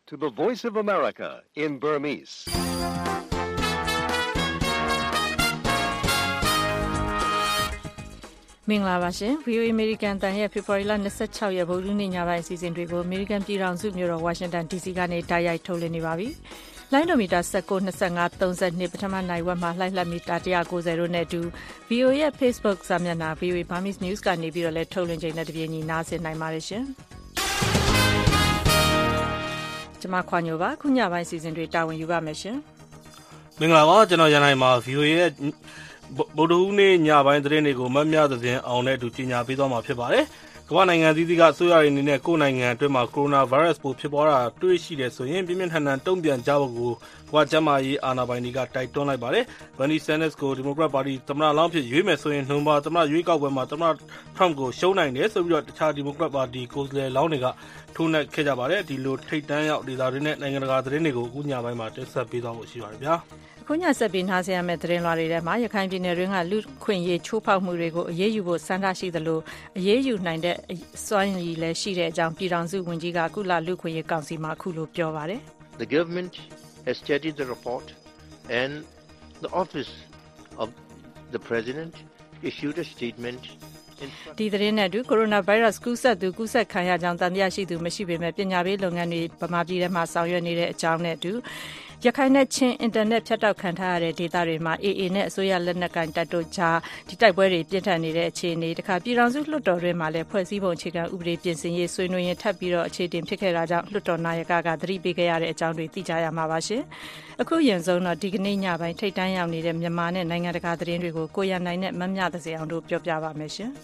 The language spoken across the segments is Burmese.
to the Voice of America in Burmese. ။မင်္ဂလာပါရှင်။ VOA American တန်ရဲ့ ဖေဖော်ဝါရီလ26ရက်ဗုဒ္ဓနေ့ညပိုင်းအစီအစဉ်တွေကို American ပြည်ထောင်စုမြို့တော် Washington DC ကနေတိုက်ရိုက်ထုတ်လွှင့်နေပါပြီ။လိုင်းဒိုမီတာ19 25 32ပထမနိုင်ဝက်မှာလှိုင်းလှမီတာ190တို့နဲ့အတူ VOA ရဲ့ Facebook စာမျက်နှာ VOA Burmese News ကနေပြီးတော့လည်းထုတ်လွှင့်ချိန်နဲ့တပြေးညီနားဆင်နိုင်ပါတယ်ရှင်။ကျွန်မခွာညိုပါခုညပိုင်းအစီအစဉ်တွေတာဝန်ယူပါမယ်ရှင်။မင်္ဂလာပါကျွန်တော်ရန်နိုင်ပါ VOA ရဲ့ဗုဒ္ဓဟူးနေ့ညပိုင်းသတင်းတွေကိုမတ်မြသတင်းအောင်နဲ့အတူကြီးညာပေးသွားမှာဖြစ်ပါတယ်။ကမ္ဘာနိုင်ငံသီးသီးကအစိုးရတွေအနေနဲ့ကိုယ်နိုင်ငံအတွင်းမှာကိုရိုနာဗိုင်းရပ်စ်ပိုးဖြစ်ပွားတာတွေ့ရှိတယ်ဆိုရင်ပြင်းပြင်းထန်ထန်တုံ့ပြန်ကြဖို့ကိုကမ္ဘာ့ကျန်းမာရေးအာဏာပိုင်တွေကတိုက်တွန်းလိုက်ပါတယ်။ Bernie Sanders ကိုဒီမိုကရက်ပါတီသမ္မတလောင်းဖြစ်ရွေးမယ်ဆိုရင်နှုံပါသမ္မတရွေးကောက်ပွဲမှာသမ္မတ Trump ကိုရှုံးနိုင်တယ်ဆိုပြီးတော့တခြားဒီမိုကရက်ပါတီကိုယ်စားလှယ်လောင်းတွေကထိုးနှက်ခဲ့ကြပါတယ်။ဒီလိုထိတ်တန်းရောက်ဒေသတွေနဲ့နိုင်ငံတကာသတင်းတွေကိုအခုညပိုင်းမှာတင်ဆက်ပေးသွားဖို့ရှိပါတယ်ဗျာ။ခုညဆက်ပြီးနားဆင်ရမယ့်သတင်းလွှာတွေထဲမှာရခိုင်ပြည်နယ်တွင်းကလူခွင့်ရေးချိုးဖောက်မှုတွေကိုအရေးယူဖို့စံတားရှိသလိုအရေးယူနိုင်တဲ့စွမ်းရည်လည်းရှိတဲ့အကြောင်းပြည်ထောင်စုဝန်ကြီးကကုလလူခွင့်ရေးကောင်စီမှာအခုလိုပြောပါတယ်။ The government has studied the report and the office of the president issued a statement ဒီသတင်းနဲ့အတူကိုရိုနာဗိုင်းရပ်စ်ကူးစက်သူကူးစက်ခံရကြောင်းတန်တရားရှိသူမရှိပေမဲ့ပညာပေးလုပ်ငန်းတွေဗမာပြည်ထဲမှာဆောင်ရွက်နေတဲ့အကြောင်းနဲ့အတူရခိုင်နဲ့ချင်းအင်တာနက်ဖြတ်တောက်ခံထားရတဲ့ဒေသတွေမှာ AA နဲ့အစိုးရလက်နက်ကိုင်တပ်တို့ကြားဒီတိုက်ပွဲတွေပြင်းထန်နေတဲ့အခြေအနေတခါပြည်ထောင်စုလွှတ်တော်တွင်မှာလည်းဖွဲ့စည်းပုံအခြေခံဥပဒေပြင်ဆင်ရေးဆွေးနွေးရင်ထပ်ပြီးတော့အခြေတင်ဖြစ်ခဲ့တာကြောင့်လွှတ်တော်နာယကသတိပေးခဲ့ရတဲ့အကြောင်းတွေသိကြရမှာပါရှင်။အခုရင်ဆုံးတော့ဒီကနေ့ညပိုင်းထိတ်တန်းရောက်နေတဲ့မြန်မာနဲ့နိုင်ငံတကာသတင်းတွေကိုကိုရန်နိုင်နဲ့မမြသစေအောင်တို့ပြောပြပါမယ်ရှင်။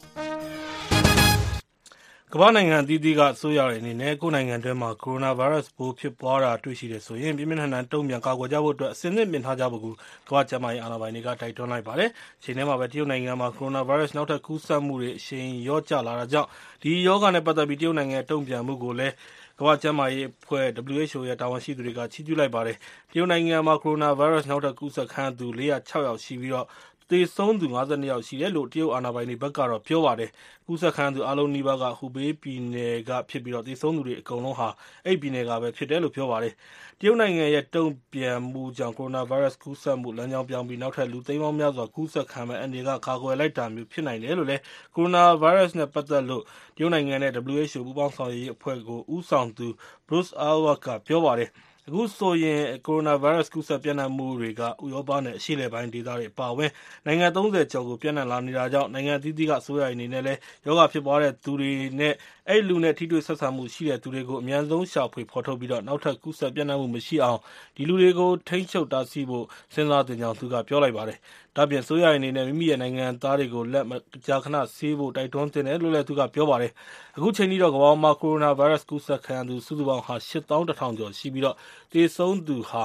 ကမ္ဘာနိုင်ငံအသီးသီးကအစိုးရတွေအနေနဲ့ကိုယ်နိုင်ငံတွင်းမှာကိုရိုနာဗိုင်းရပ်စ်ပိုးဖြစ်ပွားတာတွေ့ရှိတယ်ဆိုရင်ပြင်းပြင်းထန်ထန်တုံ့ပြန်ကာကွယ်ကြဖို့အတွက်အစဉ်သင့်ပြင်ထားကြဖို့ကမ္ဘာ့ကျန်းမာရေးအာဏာပိုင်တွေကတိုက်တွန်းလိုက်ပါတယ်။ချိန်ထဲမှာပဲတရုတ်နိုင်ငံမှာကိုရိုနာဗိုင်းရပ်စ်နောက်ထပ်ကူးစက်မှုတွေအရှိန်လျော့ကျလာတာကြောင့်ဒီရောဂါနဲ့ပတ်သက်ပြီးတရုတ်နိုင်ငံတုံ့ပြန်မှုကိုလည်းကမ္ဘာ့ကျန်းမာရေးအဖွဲ့ WHO ရဲ့တာဝန်ရှိသူတွေကချီးကျူးလိုက်ပါတယ်။တရုတ်နိုင်ငံမှာကိုရိုနာဗိုင်းရပ်စ်နောက်ထပ်ကူးစက်ခံရသူ406ယောက်ရှိပြီးတော့သေဆုံးသူ52ယောက်ရှိတယ်လို့တရုတ်အာဏာပိုင်တွေဘက်ကတော့ပြောပါတယ်။ကူးစက်ခံသူအလုံးနီးပါးကဟူဘေးပြည်နယ်ကဖြစ်ပြီးတော့သေဆုံးသူတွေအကုန်လုံးဟာအဲ့ပြည်နယ်ကပဲဖြစ်တယ်လို့ပြောပါတယ်။တရုတ်နိုင်ငံရဲ့တုံ့ပြန်မှုကြောင့်ကိုရိုနာဗိုင်းရပ်စ်ကူးစက်မှုလမ်းကြောင်းပြောင်းပြီးနောက်ထပ်လူသိန်းပေါင်းများစွာကူးစက်ခံမဲ့အနေကကာကွယ်လိုက်တာမျိုးဖြစ်နိုင်တယ်လို့လည်းကိုရိုနာဗိုင်းရပ်စ်နဲ့ပတ်သက်လို့တရုတ်နိုင်ငံနဲ့ WHO ပူးပေါင်းဆောင်ရွက်ရေးအဖွဲ့ကိုဦးဆောင်သူ Bruce Ahlwardt ကပြောပါတယ်။အခုဆိုရင်ကိုရိုနာဗိုင်းရပ်စ်ကူးစက်ပြန့်နှံ့မှုတွေကဥရောပနဲ့အရှေ့အလယ်ပိုင်းဒေသတွေအပါအဝင်နိုင်ငံ30ကျော်ကိုပြန့်နှံ့လာနေတာကြောင့်နိုင်ငံအသီးသီးကအစိုးရအနေနဲ့လည်းရောဂါဖြစ်ပွားတဲ့သူတွေနဲ့အဲ့လူနဲ့ထိတွေ့ဆက်ဆံမှုရှိတဲ့သူတွေကိုအများဆုံးရှာဖွေဖော်ထုတ်ပြီးတော့နောက်ထပ်ကူးစက်ပြန့်နှံ့မှုမရှိအောင်ဒီလူတွေကိုထိန်းချုပ်တားဆီးဖို့စဉ်းစားတင်ကြောင်းသူကပြောလိုက်ပါတယ်။ဒါ့အပြင်ဆိုရအနေနဲ့မိမိရဲ့နိုင်ငံသားတွေကိုလက်မကြာခဏဆေးဖို့တိုက်တွန်းတင်တယ်လို့လည်းသူကပြောပါတယ်။အခုချိန်ထိတော့ကမ္ဘာမှာကိုရိုနာဗိုင်းရပ်စ်ကူးစက်ခံရသူစုစုပေါင်းဟာ81,000ကျော်ရှိပြီးတော့သေဆုံးသူဟာ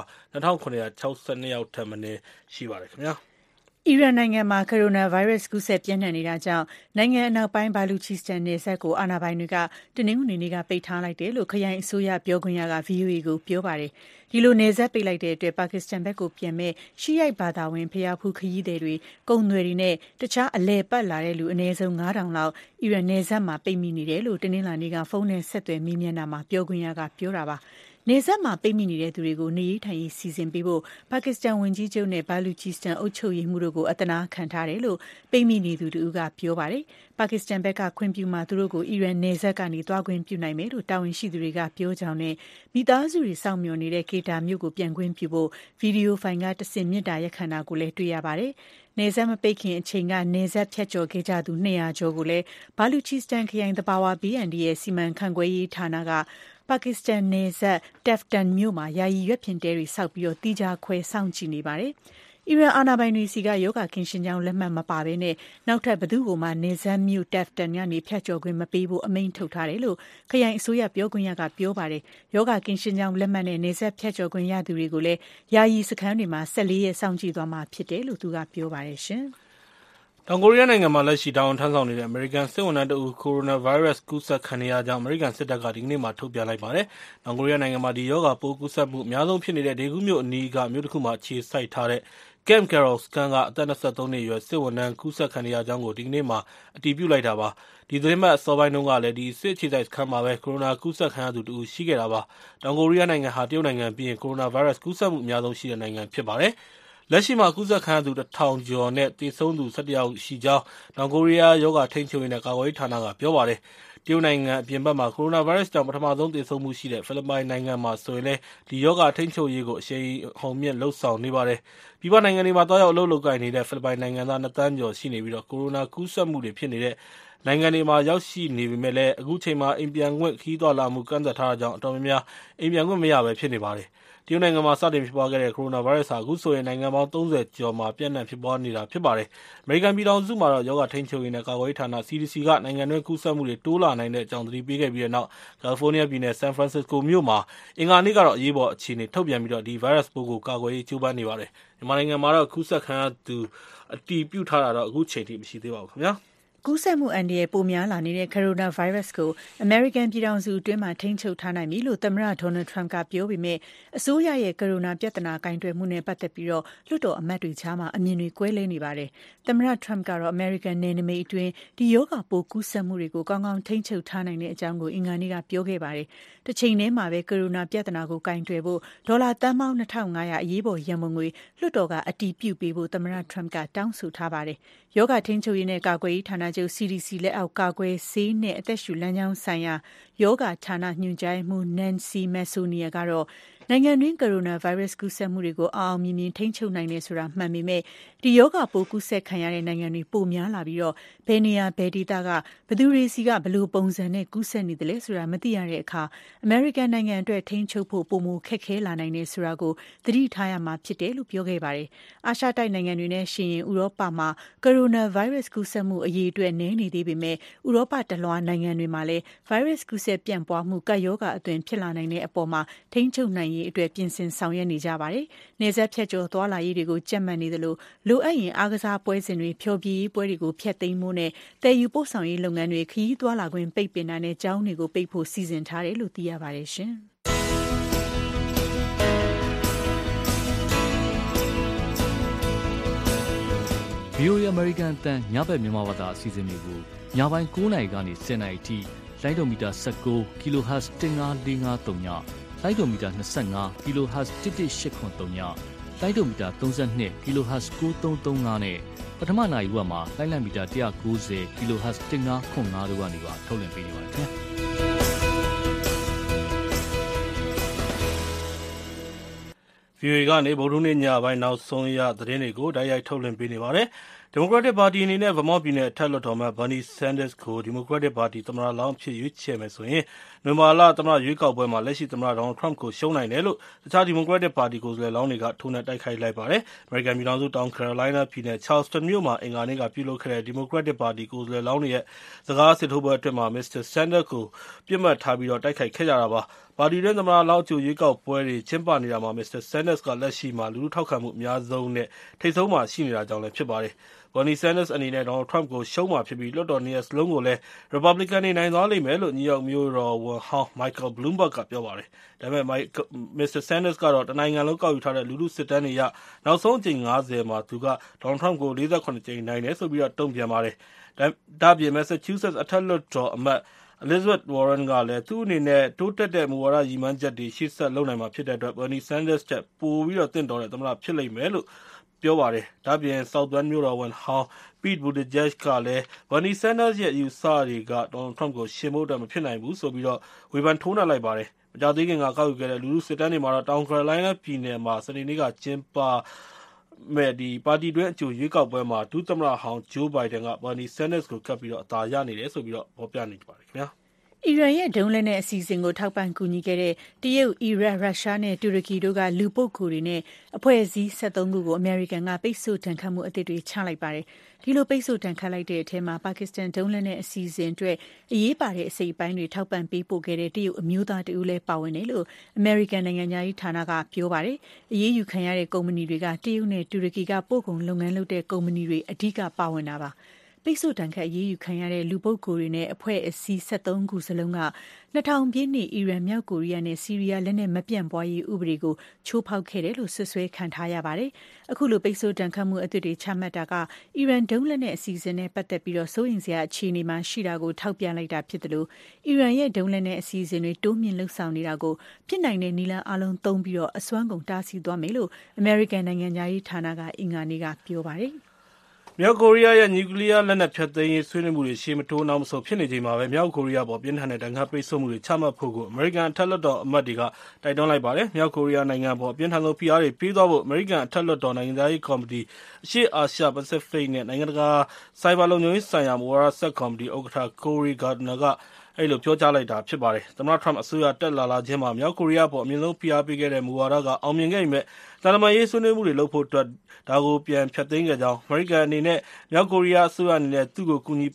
2,962ယောက်ထက်မနည်းရှိပါတယ်ခင်ဗျာ။အီရန်နိုင်ငံမှာကိုရိုနာဗိုင်းရပ်စ်ကူးစက်ပြန့်နှံ့နေတာကြောင့်နိုင်ငံအနောက်ပိုင်းဘာလူချီစတန်နယ်စပ်ကိုအာဏာပိုင်တွေကတနင်္ဂနွေနေ့ကပိတ်ထားလိုက်တယ်လို့ခရိုင်အစိုးရပြောခွင့်ရက VOA ကိုပြောပါတယ်။ဒီလိုနယ်စပ်ပိတ်လိုက်တဲ့အတွက်ပါကစ္စတန်ဘက်ကိုပြန်မဲ့ရှီယိုက်ဘာသာဝင်ဖျားဖူးခရီးသည်တွေကုန်သွယ်တွေနဲ့တခြားအလဲပတ်လာတဲ့လူအနည်းဆုံး9000လောက်အီရန်နယ်စပ်မှာပိတ်မိနေတယ်လို့တနင်္လာနေ့ကဖုန်းနဲ့ဆက်သွယ်မေးမြန်းတာမှာပြောခွင့်ရကပြောတာပါ။နေဆက်မှာပိတ်မိနေတဲ့သူတွေကိုနေရေးထိုင်ရေးစီစဉ်ပေးဖို့ပါကစ္စတန်ဝန်ကြီးချုပ်နဲ့ဘာလူချီစတန်အုပ်ချုပ်ရေးမှူးတို့ကိုအတနာခံထားတယ်လို့ပိတ်မိနေသူတို့ကပြောပါတယ်။ပါကစ္စတန်ဘက်ကခွင့်ပြုမှသူတို့ကိုအီရန်နေဆက်ကနေတွားခွင့်ပြုနိုင်မယ်လို့တာဝန်ရှိသူတွေကပြောကြောင်းနဲ့မိသားစုတွေစောင့်မျှော်နေတဲ့ကေတာမြို့ကိုပြန်ခွင့်ပြုဖို့ဗီဒီယိုဖိုင်ကတဆင့်မြစ်တာရက်ခန္ဓာကိုလည်းတွေ့ရပါတယ်။နေဆက်မပိတ်ခင်အချိန်ကနေဆက်ဖြတ်ကျော်ခဲ့ကြသူ200ကျော်ကိုလည်းဘာလူချီစတန်ခရိုင်သဘာဝဘေးအန္တရာယ်စီမံခန့်ခွဲရေးဌာနကပါကစ္စတန်နယ်စပ်တက်ဖတန်မြို့မှာယာယီရွက်ဖျင်တဲတွေစောက်ပြီးတီးခြားခွဲစောင့်ကြည့်နေပါတယ်။အီရန်အာဏာပိုင်တွေစီကယောဂကင်းရှင်းကြောင်းလက်မှတ်မပါဘဲနဲ့နောက်ထပ်ဘသူ့ကိုမှနယ်စပ်မြို့တက်ဖတန်ကနေဖြတ်ကျော်ခွင့်မပေးဖို့အမိန့်ထုတ်ထားတယ်လို့ခရိုင်အစိုးရပြောခွင့်ရကပြောပါတယ်။ယောဂကင်းရှင်းကြောင်းလက်မှတ်နဲ့နယ်စပ်ဖြတ်ကျော်ခွင့်ရသူတွေကိုလည်းယာယီစခန်းတွေမှာ14ရက်စောင့်ကြည့်သွားမှာဖြစ်တယ်လို့သူကပြောပါတယ်ရှင်။တောင်ကိုရီးယားနိုင်ငံမှာလက်ရှိတာဝန်ထမ်းဆောင်နေတဲ့အမေရိကန်စစ်ဝန်ထမ်းတဦးကိုရိုနာဗိုင်းရပ်စ်ကူးစက်ခံရကြောင်းအမေရိကန်စစ်တပ်ကဒီကနေ့မှထုတ်ပြန်လိုက်ပါတယ်။တောင်ကိုရီးယားနိုင်ငံမှာဒီရောဂါပိုးကူးစက်မှုအများဆုံးဖြစ်နေတဲ့ဒေဂူးမြို့အနီးကမြို့တစ်ခုမှာအခြေစိုက်ထားတဲ့ Camp Carroll စခန်းကအသက်23 နှစ်အရွယ်စစ်ဝန်ထမ်းကူးစက်ခံရကြောင်းကိုဒီကနေ့မှာအတည်ပြုလိုက်တာပါ။ဒီသတင်းပတ်အစောပိုင်းတုန်းကလည်းဒီစစ်အခြေစိုက်စခန်းမှာပဲကိုရိုနာကူးစက်ခံရသူတဦးရှိခဲ့တာပါ။တောင်ကိုရီးယားနိုင်ငံဟာတရုတ်နိုင်ငံပြီးရင်ကိုရိုနာဗိုင်းရပ်စ်ကူးစက်မှုအများဆုံးရှိတဲ့နိုင်ငံဖြစ်ပါတယ်။လက်ရှိမှာကူးစက်ခံရသူ1000 ကျော်နဲ့သေဆုံးသူ17 ယောက်ရှိကြောင်းတောင်ကိုရီးယားရောဂါထိန်းချုပ်ရေးနဲ့ကာကွယ်ရေးဌာနကပြောပါတယ်။တရုတ်နိုင်ငံအပြင်ဘက်မှာကိုရိုနာဗိုင်းရပ်စ်ကြောင့်ပထမဆုံးသေဆုံးမှုရှိတဲ့ဖိလစ်ပိုင်နိုင်ငံမှာဆိုရင်လည်းဒီရောဂါထိန်းချုပ်ရေးကိုအရှိန်အဟုန်မြင့်လှုပ်ဆောင်နေပါတယ်။ပြည်ပနိုင်ငံတွေမှာတွားရောက်အလုပ်လုပ်ကိုင်နေတဲ့ဖိလစ်ပိုင်နိုင်ငံသား2 သန်းကျော်ရှိနေပြီးကိုရိုနာကူးစက်မှုတွေဖြစ်နေတဲ့နိုင်ငံတွေမှာရောက်ရှိနေပေမဲ့လည်းအခုချိန်မှာအိမ်ပြန်ခွင့်ခရီးသွားလာမှုကန့်သတ်ထားတာကြောင့်အတော်များများအိမ်ပြန်ခွင့်မရဘဲဖြစ်နေပါတယ်။တရုတ်နိုင်ငံမှာစတင်ဖြစ်ပွားခဲ့တဲ့ကိုရိုနာဗိုင်းရပ်စ်ဟာအခုဆိုရင်နိုင်ငံပေါင်း30ကျော်မှာပြန့်နှံ့ဖြစ်ပွားနေတာဖြစ်ပါတယ်။အမေရိကန်ပြည်ထောင်စုမှာတော့ရောဂါထိန်းချုပ်ရေးနဲ့ကာကွယ်ရေးဌာန CDC ကနိုင်ငံတွင်းကူးစက်မှုတွေတိုးလာနိုင်တဲ့အကြောင်းသတိပေးခဲ့ပြီးတဲ့နောက်ကယ်လီဖိုးနီးယားပြည်နယ်ဆန်ဖရန်စစ္စကိုမြို့မှာအင်္ဂါနေ့ကတော့အရေးပေါ်အခြေအနေထုတ်ပြန်ပြီးဒီဗိုင်းရပ်စ်ပိုးကိုကာကွယ်ရေးကြိုးပမ်းနေပါတယ်။မြန်မာနိုင်ငံမှာတော့ကူးစက်ခံရသူအတည်ပြုထားတာတော့အခုချိန်ထိမရှိသေးပါဘူးခင်ဗျာ။ကူးစက်မှုအန္တရာယ်ပိုများလာနေတဲ့ကိုရိုနာဗိုင်းရပ်စ်ကိုအမေရိကန်ပြည်ထောင်စုအတွင်းမှာထိန်းချုပ်ထားနိုင်ပြီလို့သမ္မတဒေါ်နယ်ထရမ့်ကပြောပေမဲ့အစိုးရရဲ့ကိုရိုနာပြဿနာကင်တွယ်မှုနဲ့ပတ်သက်ပြီးလွှတ်တော်အမတ်တွေကြားမှာအမြင်တွေကွဲလွဲနေပါတယ်။သမ္မတထရမ့်ကတော့အမေရိကန်နယ်နိမိတ်အတွင်းဒီရောဂါပိုးကူးစက်မှုတွေကိုကောင်းကောင်းထိန်းချုပ်ထားနိုင်တဲ့အကြောင်းကိုအင်္ဂါနေ့ကပြောခဲ့ပါတယ်။တစ်ချိန်တည်းမှာပဲကိုရိုနာပြဿနာကိုကင်တွယ်ဖို့ဒေါ်လာသန်းပေါင်း2500အရေးပေါ်ရန်ပုံငွေလွှတ်တော်ကအတည်ပြုပေးဖို့သမ္မတထရမ့်ကတောင်းဆိုထားပါတယ်။ရောဂါထိန်းချုပ်ရေးနဲ့ကာကွယ်ရေးဌာနချုပ် CDC လက်အောက်ကာကွယ်ဆေးနဲ့အသက်ရှူလမ်းကြောင်းဆိုင်ရာယောဂဌာနညွှန်ကြားရေးမှူး Nancy Messonnier ကတော့နိုင်ငံတွင်းကိုရိုနာဗိုင်းရပ်စ်ကူးစက်မှုတွေကိုအောင်မြင်မြင်ထိန်းချုပ်နိုင်တယ်ဆိုတာမှန်ပေမဲ့ဒီယောဂပိုးကူးစက်ခံရတဲ့နိုင်ငံတွေပိုများလာပြီးဘယ်နေရာဘယ်ဒေသကဘယ်သူတွေစီကဘယ်လိုပုံစံနဲ့ကူးစက်နေတယ်လဲဆိုတာမသိရတဲ့အခါအမေရိကန်နိုင်ငံအတွက်ထိန်းချုပ်ဖို့ပိုမိုခက်ခဲလာနိုင်တယ်ဆိုတာကိုသတိထားရမှာဖြစ်တယ်လို့ပြောခဲ့ပါတယ်။အာရှတိုက်နိုင်ငံတွေနဲ့ရှင်ရင်ဥရောပမှာကိုရိုနာဗိုင်းရပ်စ်ကူးစက်မှုအရေးအတွက်နည်းနေသေးပေမဲ့ဥရောပတလွှားနိုင်ငံတွေမှာလည်းဗိုင်းရပ်စ်ကူးစက်ပြန့်ပွားမှုကပ်ရောဂါအသွင်ဖြစ်လာနိုင်တဲ့အပေါ်မှာထိန်းချုပ်နိုင်ရေးအတွက်ပြင်ဆင်ဆောင်ရွက်နေကြပါတယ်။နယ်စပ်ဖြတ်ကျော်သွားလာရေးတွေကိုကြပ်မတ်နေသလိုလိုအပ်ရင်အားကစားပွဲစဉ်တွေဖျော်ဖြေရေးပွဲတွေကိုဖျက်သိမ်းဖို့နဲ့တည်ယူပို့ဆောင်ရေးလုပ်ငန်းတွေခရီးသွားလာခွင့်ပိတ်ပင်တာနဲ့ကျောင်းတွေကိုပိတ်ဖို့စီစဉ်ထားတယ်လို့သိရပါတယ်ရှင်။ VOA American အတန်းညဘက်မြန်မာဘာသာအစီအစဉ်တွေကိုညပိုင်း9:00 နာရီကနေ10:00 နာရီအထိလိုင်းဒိုမီတာ19 kHz 15453ညလိုင်းဒိုမီတာ25 kHz 11883ညလိုင်းဒိုမီတာ32 kHz 9335နဲ့ပထမနာရီဝက်မှာလိုင်းလံမီတာ190 kHz 1505တို့ကနေပါထုတ်လွှင့်ပေးနေပါတယ်ခင်ဗျာ VOA ကနေဗုဒ္ဓနေ့ညပိုင်းနောက်ဆုံးရသတင်းတွေကိုတိုက်ရိုက်ထုတ်လွှင့်ပေးနေပါတယ်။ Democratic Party အနေနဲ့ Vermont ပြည်နယ်အထက်လွှတ်တော်အမတ် Bernie Sanders ကို Democratic Party သမ္မတလောင်းအဖြစ်ရွေးချယ်မယ်ဆိုရင်နိုဝင်ဘာလသမ္မတရွေးကောက်ပွဲမှာလက်ရှိသမ္မတ Donald Trump ကိုရှုံးနိုင်တယ်လို့တခြား Democratic Party ကိုယ်စားလှယ်လောင်းတွေကထိုးနှက်တိုက်ခိုက်လိုက်ပါတယ်။ အမေရိကန်ပြည်ထောင်စုတောင် Carolina ပြည်နယ် Charleston မြို့မှာအင်္ဂါနေ့ကပြုလုပ်ခဲ့တဲ့ Democratic Party ကိုယ်စားလှယ်လောင်းတွေရဲ့စကားစစ်ထိုးပွဲအတွင်း Mr. Sanders ကိုပစ်မှတ်ထားပြီးတိုက်ခိုက်ခဲ့ကြတာပါ။ ပါတီတွင်းသမ္မတလောင်းအကြိုရွေးကောက်ပွဲတွေကျင်းပနေတာမှာ Mr. Sanders ကလက်ရှိမှာလူထုထောက်ခံမှုအများဆုံးနဲ့ထိပ်ဆုံးမှာရှိနေတာကြောင့်လည်းဖြစ်ပါတယ်။ Bernie Sanders အနေနဲ့ Donald Trump ကိုရှုံးမှာဖြစ်ပြီးလွှတ်တော်2ရပ်စလုံးကိုလည်း Republican တွေနိုင်သွားလိမ့်မယ်လို့ New York မြို့တော်ဝန်ဟောင်း Michael Bloomberg ကပြောပါတယ်။ ဒါပေမဲ့ Mr. Sanders ကတော့တနိုင်ငံလုံးကောက်ယူထားတဲ့လူထုစစ်တမ်းတွေအရနောက်ဆုံးအကြိမ်50မှာသူက Donald Trump ကို47ကြိမ်နိုင်တယ်လို့တုံ့ပြန်ပါတယ်။ ဒါ့အပြင် Massachusetts အထက်လွှတ်တော်အမတ် Elizabeth Warren ကလည်းသူ့အနေနဲ့တိုးတက်တဲ့မူဝါဒရည်မှန်းချက်တွေရှေ့ဆက်လုပ်နိုင်မှာဖြစ်တဲ့အတွက် Bernie Sanders ထက်ပိုသင့်တော်တဲ့သမ္မတဖြစ်လိမ့်မယ်လို့ပြောပါတယ်။ ဒါ့အပြင် South Bend မြို့တော်ဝန်ဟောင်း Pete Buttigieg ကလည်း Bernie Sanders ရဲ့အယူအဆတွေက Donald Trump ကိုယှဉ်ဖို့မဖြစ်နိုင်ဘူးဆိုပြီးဝေဖန်ထိုးနှက်လိုက်ပါတယ်။ မကြာသေးခင်ကကောက်ယူခဲ့တဲ့လူထုစစ်တမ်းတွေမှာတော့တောင် Carolina ပြည်နယ်မှာစနေနေ့ကကျင်းပမယ့်ပါတီတွင်းအကြိုရွေးကောက်ပွဲမှာဒုသမ္မတဟောင်း Joe Biden က Bernie Sanders ကိုကပ်ပြီးအသာရနေတယ်လို့ဖော်ပြနေပါတယ်ခင်ဗျာ။အီရန်ရဲ့ဒုံးလက်နက်အစီအစဉ်ကိုထောက်ပံ့ကူညီခဲ့တဲ့တရုတ်၊အီရတ်၊ရုရှားနဲ့တူရကီတို့ကလူပုဂ္ဂိုလ်တွေနဲ့အဖွဲ့အစည်း13ခုကိုအမေရိကန်ကပိတ်ဆို့ဒဏ်ခတ်မှုအသစ်တွေချလိုက်ပါတယ်။ဒီလိုပိတ်ဆို့ဒဏ်ခတ်လိုက်တဲ့အထဲမှာပါကစ္စတန်ဒုံးလက်နက်အစီအစဉ်အတွက်အရေးပါတဲ့အစိတ်အပိုင်းတွေထောက်ပံ့ပေးပို့ခဲ့တဲ့တရုတ်အမျိုးသားတဦးလည်းပါဝင်တယ်လို့အမေရိကန်နိုင်ငံခြားရေးဌာနကပြောပါတယ်။အရေးယူခံရတဲ့ကုမ္ပဏီတွေကတရုတ်နဲ့တူရကီကပို့ကုန်လုပ်ငန်းလုပ်တဲ့ကုမ္ပဏီတွေအဓိကပါဝင်တာပါ။ပိတ်ဆို့တန်ခတ်အရေးယူခံရတဲ့လူပုဂ္ဂိုလ်တွေနဲ့အဖွဲ့အစည်း73ခုစလုံးက2000ပြည့်နှစ်အီရန်မြောက်ကိုရီးယားနဲ့ဆီးရီးယားလက်နက်မပြန့်ပွားရေးဥပဒေကိုချိုးဖောက်ခဲ့တယ်လို့ဆွဆွဲခံထားရပါတယ်။အခုလိုပိတ်ဆို့တန်ခတ်မှုအသစ်တွေချမှတ်တာကအီရန်ဒုံးလက်နက်အစီအစဉ်နဲ့ပတ်သက်ပြီးစိုးရိမ်စရာအခြေအနေမှာရှိတာကိုထောက်ပြလိုက်တာဖြစ်တယ်လို့အီရန်ရဲ့ဒုံးလက်နက်အစီအစဉ်တွေတိုးမြင့်လှုပ်ဆောင်နေတာကိုဖြစ်နိုင်တဲ့နည်းလမ်းအလုံးသုံးပြီးအစွမ်းကုန်တားဆီးသွားမယ်လို့အမေရိကန်နိုင်ငံသားရေးဌာနကအင်္ဂါနေ့ကပြောပါတယ်။မြောက်ကိုရီးယားရဲ့နျူကလ িয়ার လက်နက်ဖျက်သိမ်းရေးဆွေးနွေးမှုတွေရှေ့မတိုးနောက်မဆုတ်ဖြစ်နေချိန်မှာပဲမြောက်ကိုရီးယားပေါ်ပြင်းထန်တဲ့ဒဏ်ခတ်ပိတ်ဆို့မှုတွေချမှတ်ဖို့ကိုအမေရိကန်အထက်လွှတ်တော်အမတ်တွေကတိုက်တွန်းလိုက်ပါတယ်။မြောက်ကိုရီးယားနိုင်ငံပေါ်အပြင်းထန်ဆုံးဖိအားတွေပေးသွားဖို့အမေရိကန်အထက်လွှတ်တော်နိုင်ငံသားရေးကော်မတီအရှေ့အာရှပစိဖိတ်နဲ့နိုင်ငံတကာဆိုင်ဘာလုံခြုံရေးဆိုင်ရာမူဝါဒဆက်ကော်မတီဥက္ကဋ္ဌ Cory Gardner ကပြောကြားလိုက်တာဖြစ်ပါတယ်။သမ္မတထရမ့်အစိုးရတက်လာခြင်းမှာမြောက်ကိုရီးယားပေါ်အမြင့်ဆုံးဖိအားပေးခဲ့တဲ့မူဝါဒကအောင်မြင်ခဲ့ပေမဲ့သံတမန်ရေးဆွေးနွေးမှုတွေလုပ်ဖို့အတွက်ဒါကိုပြန်ဖျက်သိမ်းခဲ့ကြောင်းအမေရိကန်အနေနဲ့မြောက်ကိုရီးယားအစိုးရအနေနဲ့သူ့ကိုပံ့ပိုးကူညီ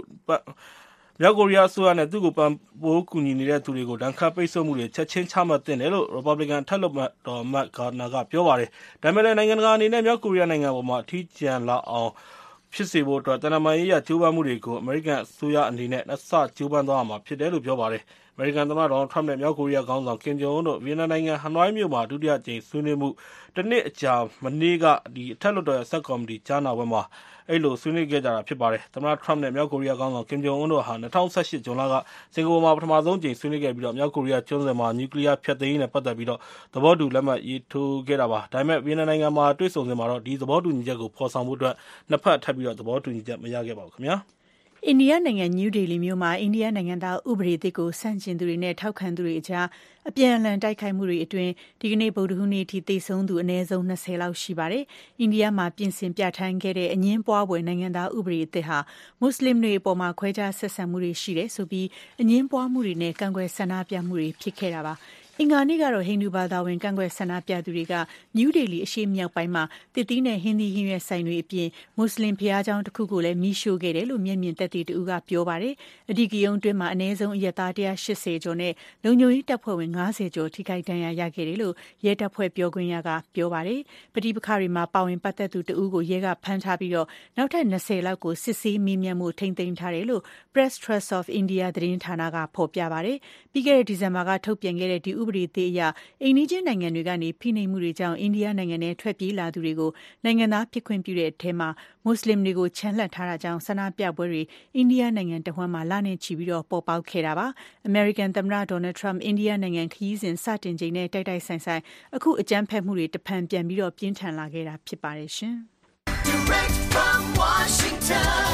နေတဲ့သူတွေကိုဒဏ်ခတ်ပိတ်ဆို့မှုတွေချက်ချင်းချမှတ်သင့်တယ်လို့ရီပတ်ဘလီကန်အထက်လွှတ်တော်အမတ် Gardner ကပြောပါတယ်။ဒါပေမဲ့လည်းနိုင်ငံတကာအနေနဲ့မြောက်ကိုရီးယားနိုင်ငံပေါ်မှာအထီးကျန်လာအောင်ဖြစ်စေဖို့အတွက်သံတမန်ရေးအရကြိုးပမ်းမှုတွေကိုအမေရိကန်အစိုးရအနေနဲ့နှစ်ဆကြိုးပမ်းသွားရမှာဖြစ်တယ်လို့ပြောပါတယ်။အမေရိကန်သမ္မတဒေါ်နယ်ထရမ့်နဲ့မြောက်ကိုရီးယားခေါင်းဆောင်ကင်ဂျုံအွန်းတို့ဗီယက်နမ်နိုင်ငံဟနွိုင်းမြို့မှာဒုတိယအကြိမ်ဆွေးနွေးမှုတစ်နှစ်အကြာမနေ့ကအထက်လွှတ်တော်ရဲ့ဆပ်ကော်မတီကြားနာပွဲမှာဆွေးနွေးခဲ့ကြတာဖြစ်ပါတယ်။သမ္မတထရမ့်နဲ့မြောက်ကိုရီးယားခေါင်းဆောင်ကင်ဂျုံအွန်းတို့ဟာ2018ဇွန်လကစင်ကာပူမှာပထမဆုံးအကြိမ်ဆွေးနွေးခဲ့ပြီးမြောက်ကိုရီးယားကျွန်းဆွယ်မှာနျူကလ িয়ার ဖျက်သိမ်းရေးနဲ့ပတ်သက်ပြီးသဘောတူလက်မှတ်ရေးထိုးခဲ့တာပါ။ဒါပေမဲ့ဗီယက်နမ်နိုင်ငံမှာတွေ့ဆုံစဉ်မှာဒီသဘောတူညီချက်ကိုဖော်ဆောင်ဖို့အတွက်နှစ်ဖက်ထပ်ပြီးသဘောတူညီချက်မရခဲ့ပါဘူးခင်ဗျာ။အိန္ဒိယနိုင်ငံနယူးဒေလီမြို့မှာအိန္ဒိယနိုင်ငံသားဥပဒေသစ်ကိုဆန့်ကျင်သူတွေနဲ့ထောက်ခံသူတွေအကြားအပြန်အလှန်တိုက်ခိုက်မှုတွေအတွင်းဒီကနေ့ဗုဒ္ဓဟူးနေ့ထိသေဆုံးသူအနည်းဆုံး20လောက်ရှိပါတယ်။အိန္ဒိယမှာပြင်ဆင်ပြဋ္ဌာန်းခဲ့တဲ့အငြင်းပွားဖွယ်နိုင်ငံသားဥပဒေအသစ်ဟာမွတ်စလင်တွေအပေါ်မှာခွဲခြားဆက်ဆံမှုတွေရှိတယ်ဆိုပြီးအငြင်းပွားမှုတွေနဲ့ကန့်ကွက်ဆန္ဒပြမှုတွေဖြစ်ခဲ့တာပါ။အင်္ဂါနေ့ကတော့ဟိန္ဒူဘာသာဝင်ကန့်ကွက်ဆန္ဒပြသူတွေကနယူးဒေလီအရှေ့မြောက်ပိုင်းမှာတစ်သီးနဲ့ဟင်းသီးဟင်းရွက်ဆိုင်တွေအပြင်မွတ်စလင်ဘုရားကျောင်းတစ်ခုကိုလည်းမီးရှို့ခဲ့တယ်လို့မျက်မြင်သက်သေတဦးကပြောပါတယ်။အဓိကရုဏ်းအတွင်းမှာအနည်းဆုံးအရပ်သား180ကျော်နဲ့လုံခြုံရေးတပ်ဖွဲ့ဝင်90ကျော်ထိခိုက်ဒဏ်ရာရခဲ့တယ်လို့ရဲတပ်ဖွဲ့ပြောခွင့်ရကပြောပါတယ်။ပဋိပက္ခတွေမှာပါဝင်ပတ်သက်သူတဦးကိုရဲကဖမ်းထားပြီးနောက်ထပ်20လောက်ကိုစစ်ဆေးမေးမြန်းမှုထိန်းသိမ်းထားတယ်လို့ Press Trust of India သတင်းဌာနကဖော်ပြပါတယ်။ပြီးခဲ့တဲ့ဒီဇင်ဘာကထုတ်ပြန်ခဲ့တဲ့ဒီဥပဒေသစ်အရအိမ်နီးချင်းနိုင်ငံတွေကနေဖိနှိပ်မှုတွေကြောင့်အိန္ဒိယနိုင်ငံထဲထွက်ပြေးလာသူတွေကိုနိုင်ငံသားဖြစ်ခွင့်ပြုတဲ့အထက်မှာမွတ်စလင်တွေကိုချန်လှပ်ထားတာကြောင့်ဆန္ဒပြပွဲတွေအိန္ဒိယနိုင်ငံတဝှမ်းမှာလနဲ့ချီပြီးပေါ်ပေါက်ခဲ့တာပါ။ အမေရိကန်သမ္မတဒေါ်နယ်ထရမ့်အိန္ဒိယနိုင်ငံခရီးစဉ်စတင်ချိန်နဲ့တိုက်တိုက်ဆိုင်ဆိုင်အခုအကြမ်းဖက်မှုတွေတဖန်ပြန်ပြီးပြင်းထန်လာခဲ့တာဖြစ်ပါတယ်ရှင်။ Direct from Washington,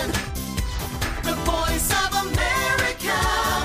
the voice of America,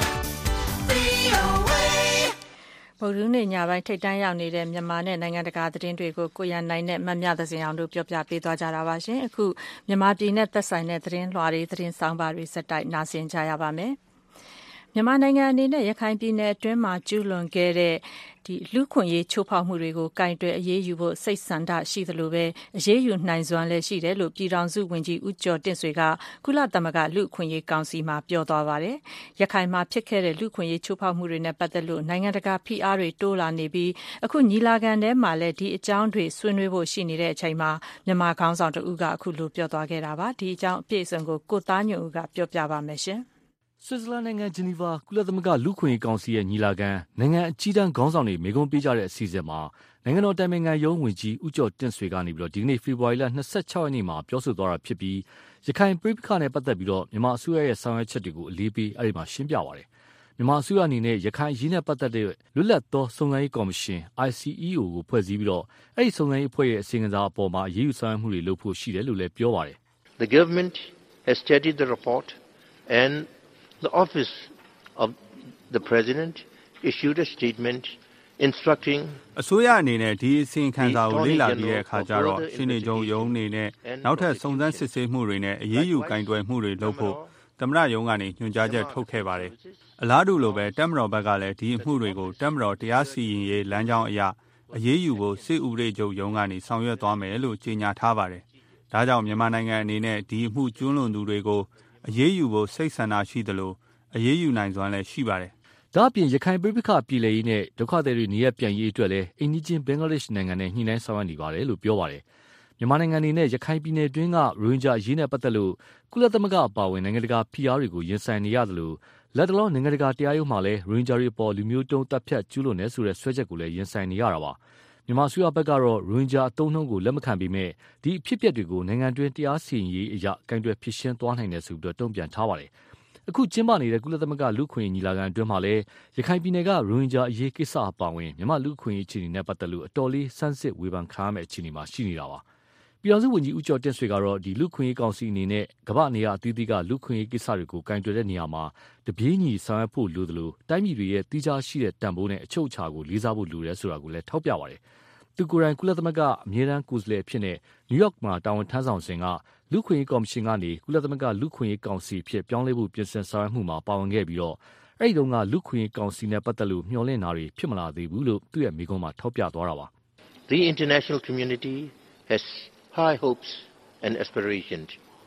VOA ဗုဒ္ဓဟူးနေ့ညပိုင်းထိပ်တန်းရောက်နေတဲ့မြန်မာနဲ့နိုင်ငံတကာသတင်းတွေကိုကိုရန်နိုင်နဲ့မမြသဇင်အောင်တို့ပြောပြပေးသွားကြတာပါရှင်။အခုမြန်မာပြည်နဲ့သက်ဆိုင်တဲ့သတင်းလွှာတွေသတင်းဆောင်ပါတွေစက်တိုက်နားဆင်ကြရပါမယ်။မြန်မာနိုင်ငံအနေနဲ့ရခိုင်ပြည်နယ်အတွင်းမှာကျူးလွန်ခဲ့တဲ့လူ့ခွင့်ရေးချိုးဖောက်မှုတွေကိုကင်တွယ်အရေးယူဖို့စိတ်ဆန္ဒရှိသလိုပဲအရေးယူနိုင်စွမ်းလည်းရှိတယ်လို့ပြည်ထောင်စုဝန်ကြီးဦးကျော်တင့်ဆွေကကုလသမဂ္ဂလူ့ခွင့်ရေးကောင်စီမှာပြောသွားပါတယ်။ရခိုင်မှာဖြစ်ခဲ့တဲ့လူ့ခွင့်ရေးချိုးဖောက်မှုတွေနဲ့ပတ်သက်လို့နိုင်ငံတကာဖိအားတွေတိုးလာနေပြီးအခုညီလာခံထဲမှာလည်းဒီအကြောင်းတွေဆွေးနွေးဖို့ရှိနေတဲ့အချိန်မှာမြန်မာခေါင်းဆောင်တဦးကအခုလိုပြောသွားခဲ့တာပါ။ဒီအကြောင်းအပြည့်အစုံကိုသားညွန့်ဦးကပြောပြပါမယ်ရှင်။ဆွစ်ဇာလန်နိုင်ငံဂျနီဗာကုလသမဂ္ဂလူ့ခွင့်ရေးကောင်စီရဲ့ညီလာခံနိုင်ငံအကြီးတန်းခေါင်းဆောင်တွေမေးခွန်းပေးကြတဲ့အစီအစဉ်မှာနိုင်ငံတော်တိုင်ပင်ခံရုံးဝန်ကြီးဦးကျော်တင့်ဆွေကနေဒီကနေ့ဖေဖော်ဝါရီလ26ရက်နေ့မှာပြောဆိုသွားတာဖြစ်ပြီးရခိုင်ပြည်ပခါနဲ့ပတ်သက်ပြီးမြန်မာအစိုးရရဲ့ဆောင်ရွက်ချက်တွေကိုအလေးပေးအဲ့ဒီမှာရှင်းပြပါတယ်။မြန်မာအစိုးရအနေနဲ့ရခိုင်အရေးနဲ့ပတ်သက်တဲ့လွတ်လပ်သောစုံစမ်းရေးကော်မရှင် ICEO ကိုဖွဲ့စည်းပြီးအဲ့ဒီစုံစမ်းရေးအဖွဲ့ရဲ့အစီအစဉ်အပေါ်မှာအရေးယူဆောင်ရွက်မှုတွေလုပ်ဖို့ရှိတယ်လို့လည်းပြောပါတယ်။ The government has studied the report and the office of the president issued a statement instructing အစိုးရအနေနဲ့ဒီအစီရင်ခံစာကိုလေ့လာပြီးတဲ့အခါကျတော့ရှင်းနေကြုံရုံးအနေနဲ့နောက်ထပ်စုံစမ်းစစ်ဆေးမှုတွေနဲ့အရေးယူကင်တွယ်မှုတွေလုပ်ဖို့သမ္မတရုံးကနေညွှန်ကြားချက်ထုတ်ခဲ့ပါတယ်။အလားတူလိုပဲတပ်မတော်ဘက်ကလည်းဒီအမှုတွေကိုတပ်မတော်တရားစီရင်ရေးလမ်းကြောင်းအရအရေးယူဖို့စစ်ဥပဒေချုပ်ရုံးကနေဆောင်ရွက်သွားမယ်လို့ကြေညာထားပါတယ်။ဒါကြောင့်မြန်မာနိုင်ငံအနေနဲ့ဒီအမှုကျူးလွန်သူတွေကိုအရေးယူဖို့စိတ်ဆန္ဒရှိသလိုအရေးယူနိုင်စွမ်းလည်းရှိပါတယ်။ဒါ့အပြင်ရခိုင်ပြည်ပခပြည်လည်ရေးနဲ့ဒုက္ခသည်တွေနေရပြန်ရေးအတွက်လည်းအိန္ဒိချင်းဘင်္ဂလားဒေ့ရှ်နိုင်ငံနဲ့ညှိနှိုင်းဆောင်ရွက်နေပါတယ်လို့ပြောပါတယ်။မြန်မာနိုင်ငံအနေနဲ့ရခိုင်ပြည်နယ်တွင်းကရိုဟင်ဂျာအရေးနဲ့ပတ်သက်လို့ကုလသမဂ္ဂအပါအဝင်နိုင်ငံတကာဖိအားတွေကိုရင်ဆိုင်နေရသလိုလက်တလောနိုင်ငံတကာတရားရုံးမှာလည်းရိုဟင်ဂျာတွေအပေါ်လူမျိုးတုံးတပ်ဖြတ်ကျူးလွန်နေဆိုတဲ့ဆွဲချက်ကိုလည်းရင်ဆိုင်နေရတာပါမြန်မာအစိုးရဘက်ကတော့ရိုဟင်ဂျာအသုံးနှုန်းကိုလက်မခံပေမဲ့ဒီအဖြစ်အပျက်တွေကိုနိုင်ငံတွင်းတရားစီရင်ရေးအရကင်တွယ်ဖြစ်ရှင်းသွားနိုင်တယ်ဆိုပြီးတုံ့ပြန်ထားပါတယ်အခုကျင်းပနေတဲ့ကုလသမဂ္ဂလူ့အခွင့်အရေးညီလာခံအတွင်းမှာလည်းရခိုင်ပြည်နယ်ကရိုဟင်ဂျာအရေးကိစ္စအပါအဝင်မြန်မာလူ့အခွင့်အရေးအခြေအနေနဲ့ပတ်သက်လို့အတော်လေးစမ်းစစ်ဝေဖန်ခံရမယ့်အခြေအနေမှာရှိနေတာပါပြည်ထောင်စုဝန်ကြီးဦးကျော်တင့်ဆွေကတော့ဒီလူ့အခွင့်အရေးကောင်စီအနေနဲ့ကမ္ဘာ့နေရာအသီးသီးကလူ့အခွင့်အရေးကိစ္စတွေကိုကင်တွယ်တဲ့နေရာမှာတပြေးညီဆောင်ရွက်ဖို့လိုသလိုတိုင်းပြည်တွေရဲ့တိကျရှိတဲ့တန်ဖိုးနဲ့အချုပ်အခြာကိုလေးစားဖို့လိုတယ်ဆိုတာကိုလည်းထောက်ပြပါတယ်သူကိုယ်တိုင်ကုလသမဂ္ဂအမြဲတမ်းကိုယ်စားလှယ်အဖြစ်နဲ့နယူးယောက်မှာတာဝန်ထမ်းဆောင်စဉ်ကလူ့အခွင့်အရေးကော်မရှင်ကနေကုလသမဂ္ဂလူ့အခွင့်အရေးကောင်စီအဖြစ်ပြောင်းလဲဖို့ပြင်ဆင်ဆောင်ရွက်မှုမှာပါဝင်ခဲ့ပြီးတော့အဲ့ဒီတုန်းကလူ့အခွင့်အရေးကောင်စီနဲ့ပတ်သက်လို့မျှော်လင့်တာတွေဖြစ်မလာသေးဘူးလို့သူ့ရဲ့မိကုံးမှာထောက်ပြသွားတာပါ The international community has high hopes and aspirations.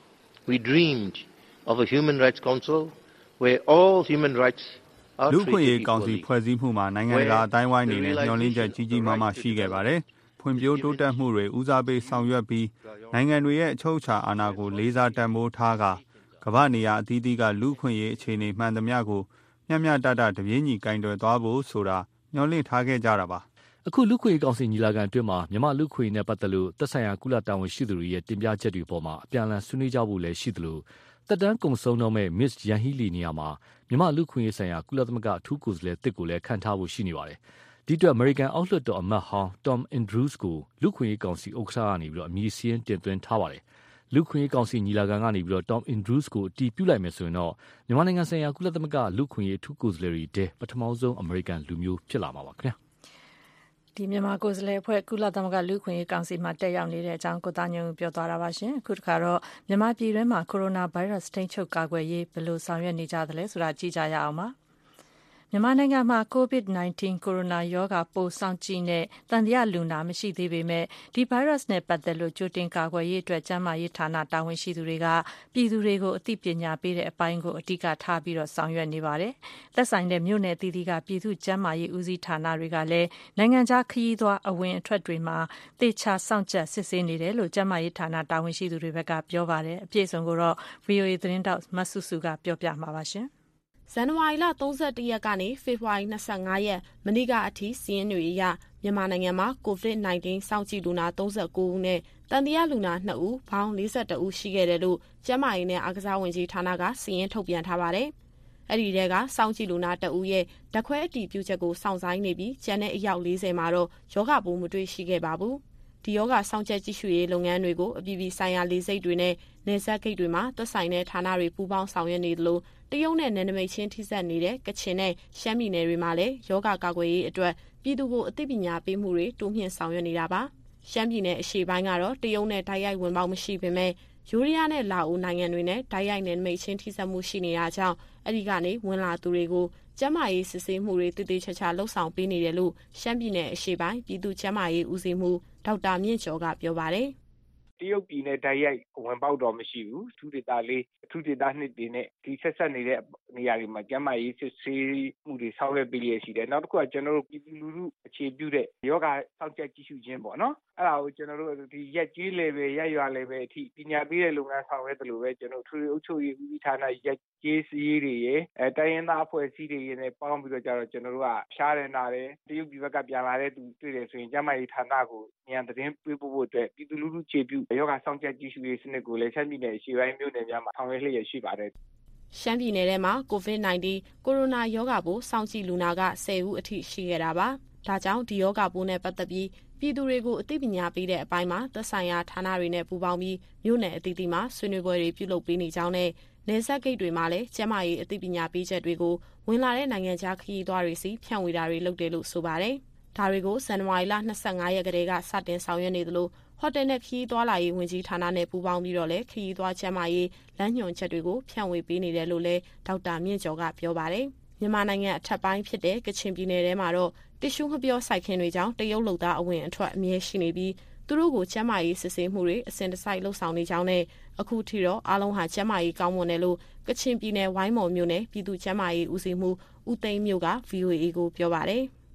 We dreamed of a human rights council where all human rights are လူ့အခွင့်အရေး treated ကောင်စီ equally. ဖွဲ့စည်းမှုမှာနိုင်ငံတကာအတိုင်းဝိုင်းအနေနဲ့မျှော်လင့်ချက်ကြီးကြီးမားမားရှိခဲ့ပါတယ်ဖွံ့ဖြိုးတိုးတက်မှုတွေဦးစားပေးဆောင်ရွက်ပြီးနိုင်ငံတွေရဲ့အချုပ်အခြာအာဏာကိုလေးစားတန်ဖိုးထားကာကမ္ဘာနေရာအသီးသီးကလူ့အခွင့်အရေးအခြေအနေမှန်သမျှကိုမျှမျှတတတပြေးညီကင်တွယ်သွားဖို့ဆိုတာမျှော်လင့်ထားခဲ့ကြတာပါအခုလူ့ခွင့်ရေးကောင်စီညီလာခံအတွင်းမှာမြန်မာလူ့ခွင့်ရေးနဲ့ပတ်သက်လို့သက်ဆိုင်ရာကုလတာဝန်ရှိသူတွေရဲ့တင်ပြချက်တွေပေါ်မှာအပြန်အလှန်ဆွေးနွေးကြဖို့လည်းရှိသလိုတက်တန်းကုံဆုံးတော့မဲ့ Miss Yan Hee Lee နေရာမှာမြန်မာလူ့ခွင့်ရေးဆိုင်ရာကုလသမဂ္ဂအထူးကိုယ်စားလှယ်တစ်ကိုလည်းခန့်ထားဖို့ရှိနေပါတယ်ဒီအတွက် American အောက်လွှတ်တော်အမတ်ဟောင်း Tom Andrews ကိုလူ့ခွင့်ရေးကောင်စီဥက္ကဋ္ဌကနေပြီးတော့အမည်စရင်းတင်သွင်းထားပါတယ်လူ့ခွင့်ရေးကောင်စီညီလာခံကနေပြီးတော့ Tom Andrews ကိုအတည်ပြုလိုက်မယ်ဆိုရင်တော့မြန်မာနိုင်ငံဆိုင်ရာကုလသမဂ္ဂလူ့ခွင့်ရေးအထူးကိုယ်စားလှယ်တွေတဲပထမဆုံး American လူမျိုးဖြစ်လာမှာပါခင်ဗျာဒီမြန်မာကိုယ်စားလှယ်အဖွဲ့ကုလသမဂ္ဂလူ့ခွင့်ရေးကောင်စီမှာတက်ရောက်နေတဲ့အကြောင်းကိုသားညွန့်ပြောသွားတာပါရှင်အခုတခါတော့မြန်မာပြည်တွင်းမှာကိုရိုနာဗိုင်းရပ်စ်ထိန်းချုပ်ကာကွယ်ရေးဘယ်လိုဆောင်ရွက်နေကြသလဲဆိုတာကြည့်ကြရအောင်ပါမြန်မာနိုင်ငံမှာ COVID-19 ကိုရိုနာရောဂါပိုးစောင့်ကြည့်နဲ့တန်တရားလူနာမရှိသေးပေမဲ့ဒီဗိုင်းရပ်စ်နဲ့ပတ်သက်လို့ကြိုတင်ကာကွယ်ရေးအတွက်ကျန်းမာရေးဌာနတာဝန်ရှိသူတွေကပြည်သူတွေကိုအသိပညာပေးတဲ့အပိုင်းကိုအဓိကထားပြီးတော့ဆောင်ရွက်နေပါတယ်။သက်ဆိုင်တဲ့မြို့နယ်အသီးသီးကပြည်သူ့ကျန်းမာရေးဦးစီးဌာနတွေကလည်းနိုင်ငံခြားခရီးသွားအဝင်အထွက်တွေမှာသေချာစောင့်ကြပ်စစ်ဆေးနေတယ်လို့ကျန်းမာရေးဌာနတာဝန်ရှိသူတွေဘက်ကပြောပါတယ်။အပြည့်အစုံကိုတော့ VOA သတင်းတောက်မဆုစုကပြောပြမှာပါရှင်။ဇန်နဝါရီလ31ရက်ကနေဖေဖော်ဝါရီ25ရက်မနေ့ကအထိစီးရင်တွေအရမြန်မာနိုင်ငံမှာ COVID-19 စောင့်ကြည့်လူနာ39ဦးနဲ့တန်တရားလူနာ2ဦးပေါင်း42ဦးရှိခဲ့တယ်လို့ကျန်းမာရေးနဲ့အားကစားဝန်ကြီးဌာနကစီးရင်ထုတ်ပြန်ထားပါတယ်။အဲ့ဒီတဲကစောင့်ကြည့်လူနာ2ဦးရဲ့ဓာတ်ခွဲအတည်ပြုချက်ကိုစောင့်ဆိုင်းနေပြီးကျန်တဲ့အယောက်40မှာတော့ယောဂပိုးမတွေ့ရှိခဲ့ပါဘူး။ဒီယောဂစောင့်ကြပ်ကြည့်ရှုရေးလုပ်ငန်းတွေကိုအပြည်ပြည်ဆိုင်ရာလေဆိပ်တွေနဲ့နယ်စပ်ဂိတ်တွေမှာသက်ဆိုင်တဲ့ဌာနတွေပူးပေါင်းဆောင်ရွက်နေသလိုတရုတ်နဲ့နယ်နိမိတ်ချင်းထိစပ်နေတဲ့ကချင်နဲ့ရှမ်းပြည်နယ်တွေမှာလည်းယောဂကာကွယ်ရေးအတွက်ပြည်သူကိုအသိပညာပေးမှုတွေတိုးမြှင့်ဆောင်ရွက်နေတာပါရှမ်းပြည်နယ်အရှေ့ပိုင်းကတော့တရုတ်နဲ့တိုက်ရိုက်ဝင်ပေါက်မရှိပေမဲ့ယူရီးယားနဲ့လာအိုနိုင်ငံတွေနဲ့တိုက်ရိုက်နယ်နိမိတ်ချင်းထိစပ်မှုရှိနေတာကြောင့်အဲဒီကနေဝင်လာသူတွေကိုကျန်းမာရေးစစ်ဆေးမှုတွေတည်တည်ချာချာလှုပ်ဆောင်ပေးနေတယ်လို့ရှမ်းပြည်နယ်အရှေ့ပိုင်းပြည်သူ့ကျန်းမာရေးဦးစီးမှုဒေါက်တာမြင့်ကျော်ကပြောပါတယ်တရုတ်ပြည်နဲ့ဓာတ်ရိုက်ဝင်ပေါက်တော့မရှိဘူးအထူးဒေသလေးအထူးဒေသနှစ်တွေနဲ့ဒီဆက်ဆက်နေတဲ့နေရာတွေမှာကျန်းမာရေးစစ်ဆေးမှုတွေဆောင်ရွက်ပေးရရှိတယ်နောက်တစ်ခုကကျွန်တော်တို့ပြည်သူလူထုအခြေပြုတဲ့ယောဂစောင့်ကြပ်ကြည့်ရှုခြင်းပေါ့နော်အဲ့ဒါကိုကျွန်တော်တို့ဒီရက်ကြီး level ရက်ရွာ level အထိပညာပေးတဲ့လုပ်ငန်းဆောင်ရွက်တယ်လို့ပဲကျွန်တော်တို့အုပ်ချုပ်ရေးဦးစီးဌာနရက်ကြီးစီးတွေရတိုင်းရင်းသားအဖွဲ့အစည်းတွေနဲ့ပေါင်းပြီးတော့ကြတော့ကျွန်တော်တို့ကရှားတယ်နာတယ်တရုတ်ပြည်ဘက်ကပြန်လာတဲ့သူတွေ့တယ်ဆိုရင်ကျန်းမာရေးဌာနကိုညံသတင်းပေးဖို့အတွက်ပြည်သူလူထုအခြေပြုယောဂစောင့်ကြပ်ကြည့်ရှုရေးစနစ်ကိုလည်းရှမ်းပြည်နယ်အရှေ့ပိုင်းမြို့နယ်များမှာဆောင်ရွက်လျက်ရှိပါတယ်ရှမ်းပြည်နယ်ထဲမှာ COVID-19 ကိုရိုနာရောဂါပိုးစောင့်ကြည့်လူနာက10ဦးအထိရှိခဲ့တာပါ။ဒါကြောင့်ဒီရောဂါပိုးနဲ့ပတ်သက်ပြီးပြည်သူတွေကိုအသိပညာပေးတဲ့အပိုင်းမှာသက်ဆိုင်ရာဌာနတွေနဲ့ပူးပေါင်းပြီးမြို့နယ်အသီးသီးမှာဆွေးနွေးပွဲတွေပြုလုပ်ပေးနေကြောင်းနဲ့နယ်စပ်ဂိတ်တွေမှာလည်းကျန်းမာရေးအသိပညာပေးချက်တွေကိုဝင်လာတဲ့နိုင်ငံခြားခရီးသွားတွေစီဖြန့်ဝေတာတွေလုပ်တယ်လို့ဆိုပါတယ်။ဒါတွေကိုဇန်နဝါရီလ25ရက်ကတည်းကစတင်ဆောင်ရွက်နေသလိုဟိုတယ်နဲ့ခရီးသွားလာရေးဝန်ကြီးဌာနနဲ့ပူးပေါင်းပြီးတော့လည်းခရီးသွားကျန်းမာရေးလမ်းညွှန်ချက်တွေကိုဖြန့်ဝေပေးနေတယ်လို့လည်းဒေါက်တာမြင့်ကျော်ကပြောပါတယ်။မြန်မာနိုင်ငံအထက်ပိုင်းဖြစ်တဲ့ကချင်ပြည်နယ်ထဲမှာတော့တစ်ရှူးငှက်ပျောစိုက်ခင်းတွေကြောင့်တရုတ်လုပ်သားအဝင်အထွက်အမြဲရှိနေပြီးသူတို့ကိုကျန်းမာရေးစစ်ဆေးမှုတွေအစဉ်တစိုက်လှုပ်ဆောင်နေကြောင်းနဲ့အခုထိတော့အားလုံးဟာကျန်းမာရေးကောင်းမွန်တယ်လို့ကချင်ပြည်နယ်ဝိုင်းမော်မြို့နယ်ပြည်သူ့ကျန်းမာရေးဦးစီးမှုဦးသိန်းမြို့က VOA ကိုပြောပါတယ်။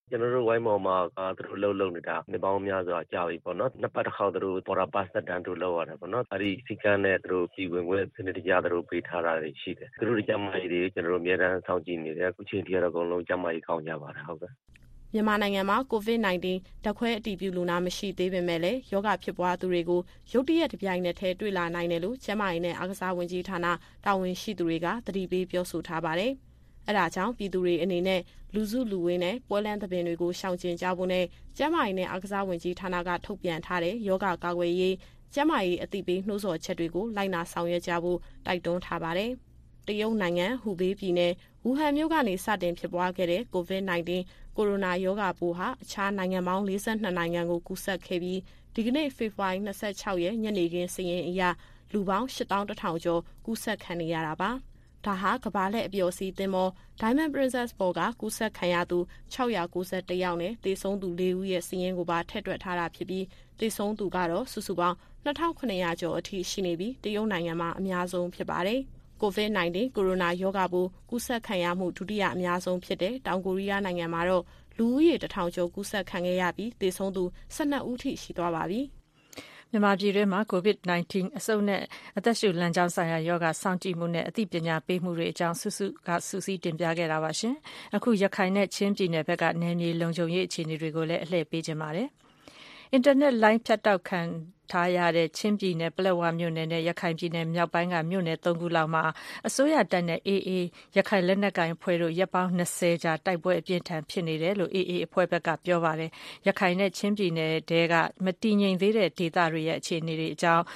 ကျွန်တော်တို့ဝိုင်းမော်မှာသူတို့လှုပ်နေတာနှစ်ပေါင်းများစွာကြာပြီပေါ့နော်နှစ်ပတ်တစ်ခါသူတို့ပေါ်တာပတ်သက်တမ်းသူလှုပ်ရတယ်ပေါ့နော်အဲဒီစီကန်းနဲ့သူတို့ပြည်ဝင်ခွင့်စနစ်တရားသူတို့ပေးထားတာတွေရှိတယ်သူတို့ကျန်းမာရေးတွေကျွန်တော်တို့အများအားစောင့်ကြည့်နေတယ်အခုချိန်ထိကတော့အကုန်လုံးကျန်းမာရေးကောင်းကြပါတယ်ဟုတ်ကဲ့မြန်မာနိုင်ငံမှာ COVID-19 ဓာတ်ခွဲအတည်ပြုလူနာမရှိသေးပေမဲ့လည်းရောဂါဖြစ်ပွားသူတွေကိုရုတ်တရက်တစ်ပြိုင်နက်တည်းတွေ့လာနိုင်တယ်လို့ကျန်းမာရေးနဲ့အားကစားဝန်ကြီးဌာနတာဝန်ရှိသူတွေကသတိပေးပြောဆိုထားပါတယ်။အဲဒါကြောင့်ပြည်သူတွေအနေနဲ့လူစုလူဝေးနဲ့ပွဲလမ်းသဘင်တွေကိုရှောင်ကျဉ်ကြဖို့နဲ့ကျန်းမာရေးနဲ့အားကစားဝန်ကြီးဌာနကထုတ်ပြန်ထားတဲ့ရောဂါကာကွယ်ရေးကျန်းမာရေးအသိပေးနှိုးဆော်ချက်တွေကိုလိုက်နာဆောင်ရွက်ကြဖို့တိုက်တွန်းထားပါတယ်။တရုတ်နိုင်ငံဟူဘေးပြည်နယ်ဝူဟန်မြို့ကနေစတင်ဖြစ်ပွားခဲ့တဲ့ COVID-19 ကိုရိုနာရောဂါပိုးဟာအခြားနိုင်ငံပေါင်း42နိုင်ငံကိုကူးစက်ခဲ့ပြီးဒီကနေ့ဖေဖော်ဝါရီ26ရက်ညနေခင်းစာရင်းအရလူပေါင်း81,000ကျော်ကူးစက်ခံနေရတာပါ။ဒါဟာကမ္ဘာလှည့်အပျော်စီးသင်္ဘော Diamond Princess ပေါ်ကကူးစက်ခံရသူ691ယောက်နဲ့သေဆုံးသူ4ဦးရဲ့စာရင်းကိုပါထည့်တွက်ထားတာဖြစ်ပြီးသေဆုံးသူကတော့စုစုပေါင်း2,900ကျော်အထိရှိနေပြီးတရုတ်နိုင်ငံမှာအများဆုံးဖြစ်ပါတယ်။ COVID-19 ကိုရိုနာရောဂါပိုးကူးစက်ခံရမှုဒုတိယအများဆုံးဖြစ်တဲ့တောင်ကိုရီးယားနိုင်ငံမှာတော့လူဦးရေ1,000ကျော်ကူးစက်ခံခဲ့ရပြီးသေဆုံးသူ12ဦးထိရှိသွားပါပြီ။မြန်မာပြည်တွင်းမှာ COVID-19 အဆုတ်နဲ့အသက်ရှူလမ်းကြောင်းဆိုင်ရာရောဂါစောင့်ကြည့်မှုနဲ့အသိပညာပေးမှုတွေအကြောင်းစုစည်းတင်ပြခဲ့တာပါရှင်။အခုရခိုင်နဲ့ချင်းပြည်နယ်ဘက်ကနယ်မြေလုံခြုံရေးအခြေအနေတွေကိုလည်းအလှည့်ပေးခြင်းပါတယ်။အင်တာနက်လိုင်းဖြတ်တောက်ခံထားရတဲ့ချင်းပြည်နယ်ပလက်ဝမြို့နယ်နဲ့ရခိုင်ပြည်နယ်မြောက်ပိုင်းကမြို့နယ်3ခုလောက်မှာအစိုးရတပ်နဲ့ AA ရခိုင်လက်နက်ကိုင်အဖွဲ့တို့ရက်ပေါင်း20ကြာတိုက်ပွဲအပြင်းထန်ဖြစ်နေတယ်လို့ AA အဖွဲ့ဘက်ကပြောပါတယ်။ရခိုင်နဲ့ချင်းပြည်နယ်တဲကမတည်ငြိမ်သေးတဲ့ဒေသတွေရဲ့အခြေအနေတွေအကြောင်း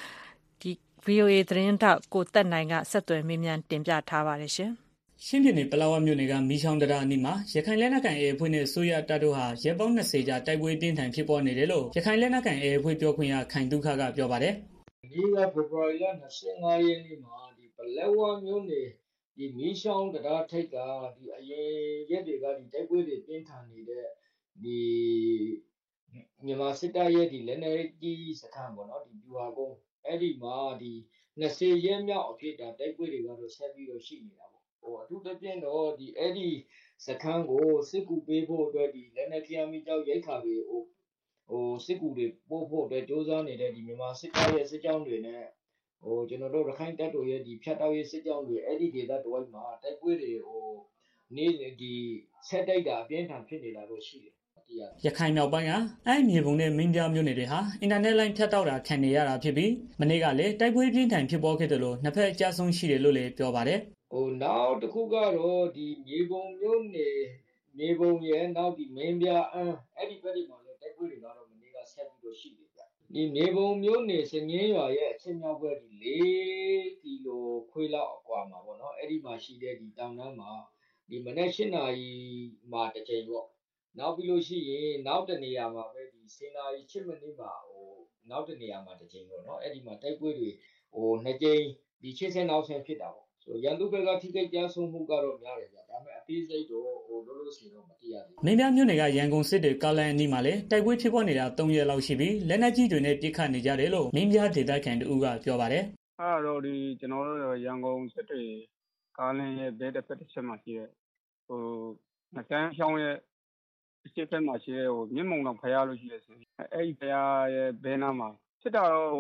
VOA သတင်းတောက်ကိုသက်နိုင်ကဆက်သွယ်မေးမြန်းတင်ပြထားပါတယ်ရှင်။ချင်းပြည်နယ်ပလက်ဝမြို့နယ်ကမီးချောင်းတရအနီးမှာရခိုင်လက်နက်ကိုင် AA အဖွဲ့နဲ့ဆိုရတပ်တို့ဟာရက်ပေါင်း20ကြာတိုက်ပွဲပြင်းထန်ဖြစ်ပေါ်နေတယ်လို့ရခိုင်လက်နက်ကိုင် AA အဖွဲ့ပြောခွင့်ရခိုင်ဒုက္ခကပြောပါတယ်။ဒီကဖေဖော်ဝါရီလ25ရက်နေ့မှာဒီပလက်ဝမြို့နယ်ဒီမီးချောင်းတရထိပ်ကဒီအရင်ရက်တွေကဒီတိုက်ပွဲတွေပြင်းထန်နေတဲ့ဒီမြန်မာစစ်တပ်ရဲ့ဒီလက်နက်ကြီးစခန်းပေါ့နော်ဒီပြူဟာကုန်းအဲ့ဒီမှာဒီ20ရက်မြောက်အဖြစ်တိုက်ပွဲတွေကတော့ဆက်ပြီးတော့ရှိနေတာပေါ့အထူးသဖြင့်တော့ဒီအဲ့ဒီစခန်းကိုစစ်ကူပေးဖို့အတွက်ဒီလက်နက်ကြီးအမိကြောက်ရိုက်ခါပြီးစစ်ကူတွေပို့ဖို့အတွက်စ조사နေတဲ့ဒီမြန်မာစစ်တပ်ရဲ့စစ်ကြောင်းတွေနဲ့ကျွန်တော်တို့ရခိုင်တပ်တော်ရဲ့ဒီဖြတ်တောက်ရေးစစ်ကြောင်းတွေအဲ့ဒီဒေသတဝိုက်မှာတိုက်ပွဲတွေနေ့ဒီဆက်တိုက်တာအပြင်းထန်ဖြစ်နေတာတော့ရှိတယ်ရခိုင်မြောက်ပိုင်းကအဲ့မြေပုံနဲ့မင်းပြမြို့နယ်တွေဟာအင်တာနက်လိုင်းဖြတ်တောက်တာခံနေရတာဖြစ်ပြီးမနေ့ကလည်းတိုက်ပွဲပြင်းထန်ဖြစ်ပေါ်ခဲ့တယ်လို့နှစ်ဖက်အကြဆုံးရှိတယ်လို့လည်းပြောပါတယ်နောက်တစ်ခုကတော့ဒီမြေပုံမြို့နယ်မြေပုံရဲ့နောက်ဒီမင်းပြအဲ့ဒီဘက်တွေမှာလည်းတိုက်ပွဲတွေကတော့မနေ့ကဆက်ပြီးတော့ရှိတယ်ဗျဒီမြေပုံမြို့နယ်စငင်းရွာရဲ့အချင်းမြောက်ဘက်ဒီ4ကီလိုခွေးလောက်အကွာမှာပေါ့နော်အဲ့ဒီမှာရှိတဲ့ဒီတောင်တန်းမှာဒီမနေ့8နာရီမှာတစ်ချိန်ပေါ့နောက်ပြီးလို့ရှိရင်နောက်တနေရာမှာပဲဒီ10နာရီ7မိနစ်မှာနောက်တနေရာမှာတစ်ချိန်ပေါ့နော်အဲ့ဒီမှာတိုက်ပွဲတွေ2ကြိမ်ဒီ80နောက်ဆင်းဖြစ်တာပေါ့ဆိုရန်သူဘက်ကထိခိုက်ကြဆုံးမှုကတော့များတယ်ဗျဒါပေမဲ့အသေးစိတ်တော့လောလောဆယ်တော့မသိရဘူးမင်းပြမြို့နယ်ကရန်ကုန်စစ်တွေကားလန်အနီးမှာလည်းတိုက်ပွဲဖြစ်ပေါ်နေတာ3ရက်လောက်ရှိပြီးလက်နက်ကြီးတွေနဲ့ပစ်ခတ်နေကြတယ်လို့မင်းပြဒေသခံတို့ကပြောပါတယ်အဲ့တော့ဒီကျွန်တော်တို့ရန်ကုန်စစ်တွေကားလန်ရဲ့ဘဲတစ်ဖက်တစ်ချက်မှာရှိတဲ့ငကန်းချောင်းရဲ့အရှိတ်ဖက်မှာရှိတဲ့မြင့်မုံတော်ဖရားလို့ရှိတယ်ဆိုအဲ့ဒီဖရားရဲ့ဘဲနားမှာဖြစ်တာတော့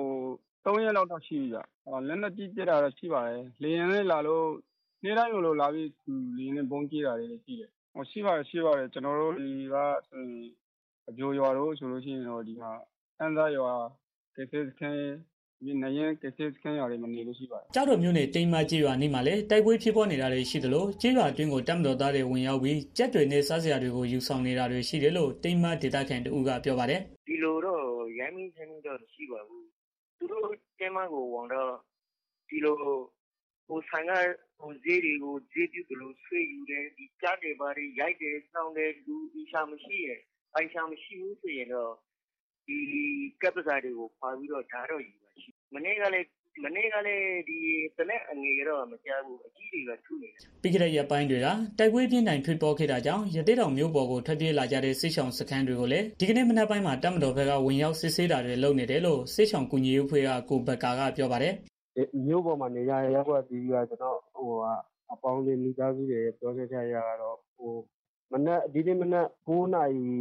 3ရက်လောက်တော့ရှိပြီဗျလက်နက်ကြီးပြစ်တာတော့ရှိပါတယ်လေရင်လေးလာလို့နေ့တိုင်းလိုလာပြီးလေရင်နဲ့ဘုံကြီးတာတွေရှိတယ်ရှိပါတယ်ကျွန်တော်တို့ဒီကအပြိုရွာတို့ဆိုလို့ရှိရင်တော့ဒီမှာအန်းသားရွာကေဖေးစခန်းဒီနရင်ကေဖေးစခန်းရွာတွေမနေလို့ရှိပါတယ်ကြောက်တော်မြို့နယ်တိမ်မကြီးရွာနီးမှာလည်းတိုက်ပွဲဖြစ်ပေါ်နေတာတွေရှိတယ်လို့ကြီးရွာအတွင်းကိုတပ်မတော်သားတွေဝင်ရောက်ပြီးကြက်တွေနဲ့စားစရာတွေကိုယူဆောင်နေတာတွေရှိတယ်လို့တိမ်မဒေသခံတို့ကပြောပါတယ်ဒီလိုတော့ရိုင်းမင်းချင်းတော့ရှိပါဘူးသူတို့တဲမကိုဝင်တော့ဒီလိုဆိုင်ကဈေးတွေကိုဈေးပြုလို့ဆွေးယူတယ်ဒီကြားတွေပါတွေရိုက်တယ်စောင်းတယ်လူအရှာမရှိရဲ့အိုင်ရှာမရှိဘူးဆိုရင်တော့ဒီကပ်ပစာတွေကိုခွာပြီးတော့ဓာတ်တော့ယူပါရှိမနေ့ကလည်းဒီတနက်အငယ်တော့မကြားဘူးအကြီးတွေကထုနေတယ်ပြီးကြတဲ့ရက်ပိုင်းတွေကတိုက်ပွဲပြင်းထန်ဖြစ်ပေါ်ခဲ့တာကြောင့်ရသေးတောင်မြို့ပေါ်ကိုထွက်ပြေးလာကြတဲ့စစ်ဆောင်စခန်းတွေကိုလည်းဒီကနေ့မနက်ပိုင်းမှာတပ်မတော်ဘက်ကဝင်ရောက်စစ်ဆေးတာတွေလုပ်နေတယ်လို့စစ်ဆောင်ကူညီရေးအဖွဲ့ကကိုဘကာကပြောပါတယ်မြို့ပေါ်မှာနေကြတဲ့ရပ်ကွက်ပြည်ကကျွန်တော်အပေါင်းလေးမိသားစုတွေပြောခဲ့ကြရတော့ဒီနေ့မနက်9 နာရီ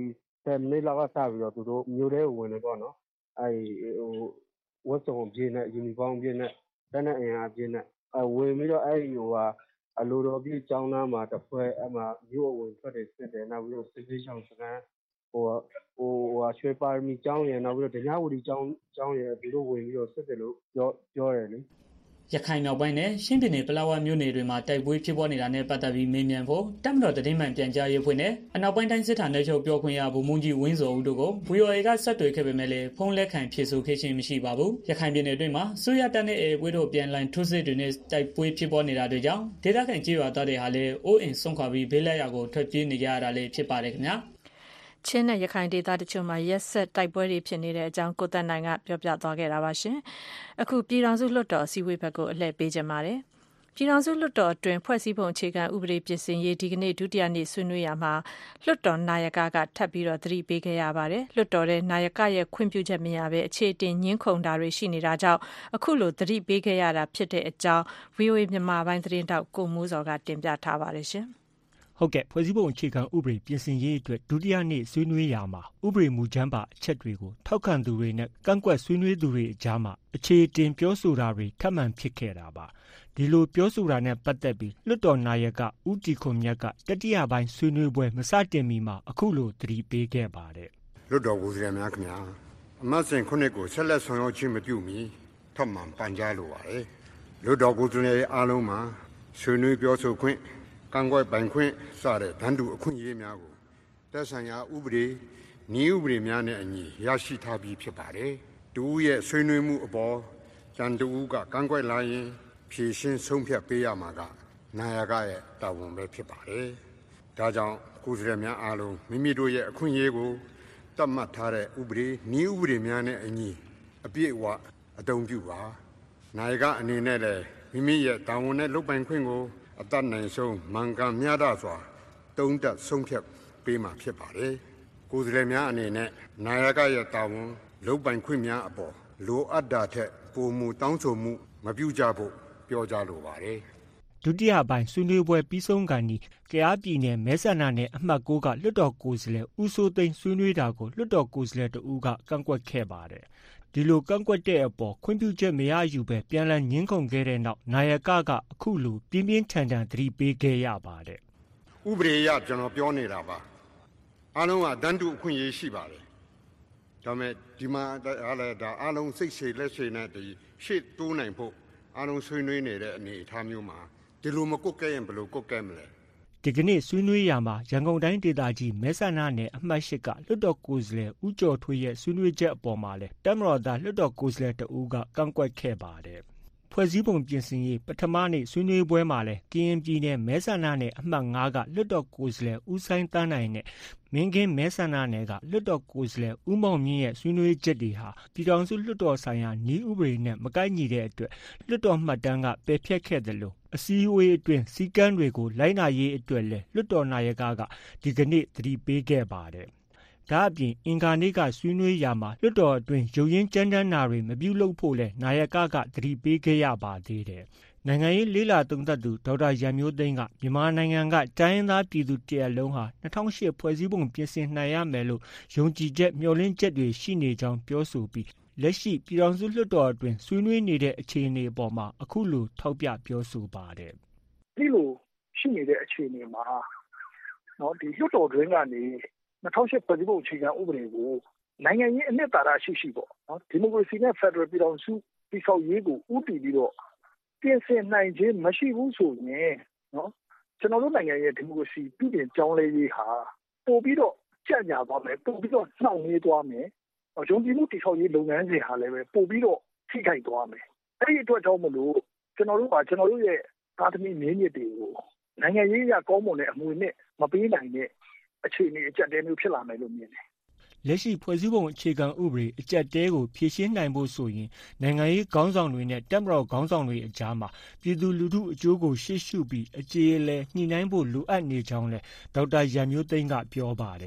10 မိနစ်လောက်ကစပြီးတော့သူတို့မြို့ထဲကိုဝင်တယ်ပေါ့နော်ဝတ်စုံအပြည့်နဲ့ယူနီဖောင်းအပြည့်နဲ့လက်နက်အင်အားအပြည့်နဲ့ဝင်ပြီးတော့အလိုတော်ပြည့်ကျောင်းသားမှာတစ်ဖွဲ့မြို့အဝင်ထွက်တွေစစ်တယ်နောက်ပြီးတော့စစ်ပေးဆောင်စခန်းရွှေပါရမီကျောင်းရယ်နောက်ပြီးတော့ဒညာဝတီကျောင်းရယ်သူတို့ဝင်ပြီးတော့စစ်တယ်လို့ပြောတယ်လေရခိုင်မြောက်ပိုင်းနဲ့ချင်းပြည်နယ်ပလက်ဝမြို့နယ်တွေမှာတိုက်ပွဲဖြစ်ပွားနေတာနဲ့ပတ်သက်ပြီးမေးမြန်းဖို့တပ်မတော်သတင်းမှန်ပြန်ကြားရေးအဖွဲ့နဲ့အနောက်ပိုင်းတိုင်းစစ်ဌာနချုပ်ပြောခွင့်ရဗိုလ်မှူးကြီးဝင်းဇော်ဦးတို့ကို VOA ကဆက်သွယ်ခဲ့ပေမဲ့လည်းဖုန်းလက်ခံဖြေဆိုခဲ့ခြင်းမရှိပါဘူး။ရခိုင်ပြည်နယ်အတွင်းမှာစိုးရတပ်နဲ့အေအေတို့ပြန်လည်ထိုးစစ်တွေနဲ့တိုက်ပွဲဖြစ်ပွားနေတာတွေကြောင့်ဒေသခံကြေးရွာသားတွေဟာလည်းအိုးအိမ်ဆုံးခွာပြီးဘေးလက်ရာကိုထွက်ပြေးနေကြရတာလည်းဖြစ်ပါတယ်ခင်ဗျာ။ချင်းနဲ့ရခိုင်ဒေသတချို့မှာရက်ဆက်တိုက်ပွဲတွေဖြစ်နေတဲ့အကြောင်းကိုသက်နိုင်ကပြောပြသွားခဲ့တာပါရှင်။အခုပြည်ထောင်စုလွှတ်တော်အစည်းအဝေးဘက်ကိုအလှည့်ပေးကြပါမယ်။ပြည်ထောင်စုလွှတ်တော်အတွင်းဖွဲ့စည်းပုံအခြေခံဥပဒေပြင်ဆင်ရေးဒီကနေ့ဒုတိယနေ့ဆွေးနွေးရာမှာလွှတ်တော်နာယကထပ်ပြီးတော့သတိပေးခဲ့ရပါတယ်။လွှတ်တော်ရဲ့နာယကရဲ့ခွင့်ပြုချက်မရဘဲအခြေတင်ညှင်းခုန်တာတွေရှိနေတာကြောင့်အခုလိုသတိပေးခဲ့ရတာဖြစ်တဲ့အကြောင်း VOA မြန်မာပိုင်းသတင်းတောက်ကိုမိုးစောကတင်ပြထားပါတယ်ရှင်။ဟုတ်ကဲ့ဖွဲ့စည်းပုံအခြေခံဥပဒေပြင်ဆင်ရေးအတွက်ဒုတိယနေ့ဆွေးနွေးရာမှာဥပဒေမူကြမ်းပါအချက်တွေကိုထောက်ခံသူတွေနဲ့ကန့်ကွက်ဆွေးနွေးသူတွေအကြားမှာအခြေတင်ပြောဆိုတာတွေထပ်မံဖြစ်ခဲ့တာပါဒီလိုပြောဆိုတာနဲ့ပတ်သက်ပြီးလွှတ်တော်နာယကဦးတီခွန်မြတ်ကတတိယပိုင်းဆွေးနွေးပွဲမစတင်မီမှာအခုလိုသတိပေးခဲ့ပါတယ်လွှတ်တော်ကိုယ်စားလှယ်များခင်ဗျာအမတ်စဉ်ခုနှစ်ကိုဆက်လက်ဆောင်ရွက်ခြင်းမပြုမီထပ်မံပန်ကြားလိုပါတယ်လွှတ်တော်ကိုယ်စားလှယ်အားလုံးမှာဆွေးနွေးပြောဆိုခွင့်ကန့်ကွက်ပိုင်ခွင့်စတဲ့တန်းတူအခွင့်အရေးများကိုသက်ဆိုင်ရာဥပဒေနည်းဥပဒေများနဲ့အညီရရှိထားပြီးဖြစ်ပါတယ်။တူရဲ့ဆွေးနွေးမှုအပေါ်ကျန်တူကကန့်ကွက်လာရင်ဖြေရှင်းဆုံးဖြတ်ပေးရမှာကနာယကရဲ့တာဝန်ပဲဖြစ်ပါတယ်။ဒါကြောင့်ကိုယ်စားလှယ်များအားလုံးမိမိတို့ရဲ့အခွင့်အရေးကိုသတ်မှတ်ထားတဲ့ဥပဒေနည်းဥပဒေများနဲ့အညီအပြည့်အဝအသုံးပြုပါ။နာယကအနေနဲ့လည်းမိမိရဲ့တာဝန်နဲ့လုပ်ပိုင်ခွင့်ကိုအတတ်နိုင်ဆုံးမှန်ကန်မျှတစွာတုံးတက်ဆုံးဖြတ်ပေးမှာဖြစ်ပါတယ်။ကိုယ်စားလှယ်များအနေနဲ့နာယကရဲ့တာဝန်လုပ်ပိုင်ခွင့်များအပေါ်လိုအပ်တာထက်ပိုမူတောင်းဆိုမှုမပြုကြဖို့ပြောကြားလိုပါတယ်။ဒုတိယပိုင်းဆွေးနွေးပွဲပြီးဆုံးကန်ဒီကယားပြည်နယ်မဲဆန္ဒနယ်အမှတ်6ကလွှတ်တော်ကိုယ်စားလှယ်ဦးစိုးသိန်းဆွေးနွေးတာကိုလွှတ်တော်ကိုယ်စားလှယ်တဦးကကန့်ကွက်ခဲ့ပါတယ်။ဒီလိုကန့်ကွက်တဲ့အပေါ်ခွင့်ပြုချက်မရယူပဲပြန်လည်ငြင်းခုန်ခဲ့တဲ့နောက်နာယကအခုလိုပြင်းပြင်းထန်ထန်သတိပေးခဲ့ရပါတယ်။ဥပဒေအရကျွန်တော်ပြောနေတာပါ။အားလုံးကတန်းတူအခွင့်အရေးရှိပါတယ်။ဒါပေမဲ့ဒီမှာအားလုံးစိတ်ရှည်လက်ရှည်နဲ့ရှေ့တိုးနိုင်ဖို့အားလုံးဆွေးနွေးနေတဲ့အနေအထားမျိုးမှာဒီလိုမကုတ်ကဲရင်ဘယ်လိုကုတ်ကဲမလဲ။ဒီကနေ့ဆွေးနွေးရာမှာရန်ကုန်တိုင်းဒေသကြီးမဲဆန္ဒနယ်အမှတ်8ကလွှတ်တော်ကိုယ်စားလှယ်ဦးကျော်ထွေးရဲ့ဆွေးနွေးချက်အပေါ်မှာလည်းတပ်မတော်သားလွှတ်တော်ကိုယ်စားလှယ်တဦးကကန့်ကွက်ခဲ့ပါတယ်။ဖွဲ့စည်းပုံပြင်ဆင်ရေးပထမနေ့ဆွေးနွေးပွဲမှာလည်းကရင်ပြည်နယ်မဲဆန္ဒနယ်အမှတ်5ကလွှတ်တော်ကိုယ်စားလှယ်ဦးဆိုင်တန်းနိုင်နဲ့မင်းကင်းမဲဆန္ဒနယ်ကလွှတ်တော်ကိုယ်စားလှယ်ဦးမောင်မြင့်ရဲ့ဆွေးနွေးချက်တွေဟာပြည်ထောင်စုလွှတ်တော်ဆိုင်ရာနည်းဥပဒေနဲ့မကိုက်ညီတဲ့အတွက်လွှတ်တော်မှတ်တမ်းကပယ်ဖျက်ခဲ့တယ်လို့အစည်းအဝေးအတွင်းစည်းကမ်းတွေကိုလိုက်နာရေးအတွက်လည်းလွှတ်တော်နာယကဒီကနေ့သတိပေးခဲ့ပါတယ်။ဒါအပြင်အင်္ဂါနေ့ကဆွေးနွေးရာမှာလွှတ်တော်အတွင်းရုပ်ရင်းကြမ်းတမ်းတာတွေမပြုလုပ်ဖို့လည်းနာယကသတိပေးခဲ့ရပါသေးတယ်။နိုင်ငံရေးလေ့လာသုံးသပ်သူဒေါက်တာရန်မျိုးသိန်းကမြန်မာနိုင်ငံကတိုင်းရင်းသားပြည်သူတရက်လုံးဟာ2008ဖွဲ့စည်းပုံပြင်ဆင်နိုင်ရမယ်လို့ယုံကြည်ချက်မျှော်လင့်ချက်တွေရှိနေကြောင်းပြောဆိုပြီးလက်ရှိပြည်ထောင်စုလွှတ်တော်အတွင်းဆွေးနွေးနေတဲ့အခြေအနေအပေါ်မှာအခုလိုထောက်ပြပြောဆိုပါတယ်။ဒီလိုရှိနေတဲ့အခြေအနေမှာဒီလွှတ်တော်တွင်းကနေ2008ဖွဲ့စည်းပုံအခြေခံဥပဒေကိုနိုင်ငံရေးအနှစ်သာရရှိပေါ့ဒီမိုကရေစီနဲ့ဖက်ဒရယ်ပြည်ထောင်စုတည်ဆောက်ရေးကိုဦးတည်ပြီးတော့ပြင်ဆင်နိုင်ခြင်းမရှိဘူးဆိုရင်ကျွန်တော်တို့နိုင်ငံရဲ့ဒီမိုကရေစီပြည်ပြင်ပြောင်းလဲရေးဟာပို့ပြီးတော့ကြံ့ညာသွားမယ်ပို့ပြီးတော့နှောင့်နှေးသွားမယ်ယုံကြည်မှုတည်ဆောက်ရေးလုပ်ငန်းစဉ်ဟာလည်းပဲပို့ပြီးတော့ထိခိုက်သွားမယ်အဲ့ဒီအတွက်ကြောင့်မလို့ကျွန်တော်တို့ရဲ့သားသမီးမြင်းမြစ်တွေကိုနိုင်ငံရေးအရကောင်းမွန်တဲ့အမွေနဲ့မပေးနိုင်တဲ့အခြေအနေအကျပ်တဲမျိုးဖြစ်လာမယ်လို့မြင်တယ်လက်ရှိဖွဲ့စည်းပုံအခြေခံဥပဒေအကျပ်တဲကိုဖြေရှင်းနိုင်ဖို့ဆိုရင်နိုင်ငံရေးခေါင်းဆောင်တွေနဲ့တပ်မတော်ခေါင်းဆောင်တွေအကြားမှာပြည်သူလူထုအကျိုးကိုရှေ့ရှုပြီးအကျေအလည်ညှိနှိုင်းဖို့လိုအပ်နေကြောင်းလည်းဒေါက်တာရန်မျိုးသိန်းကပြောပါတယ်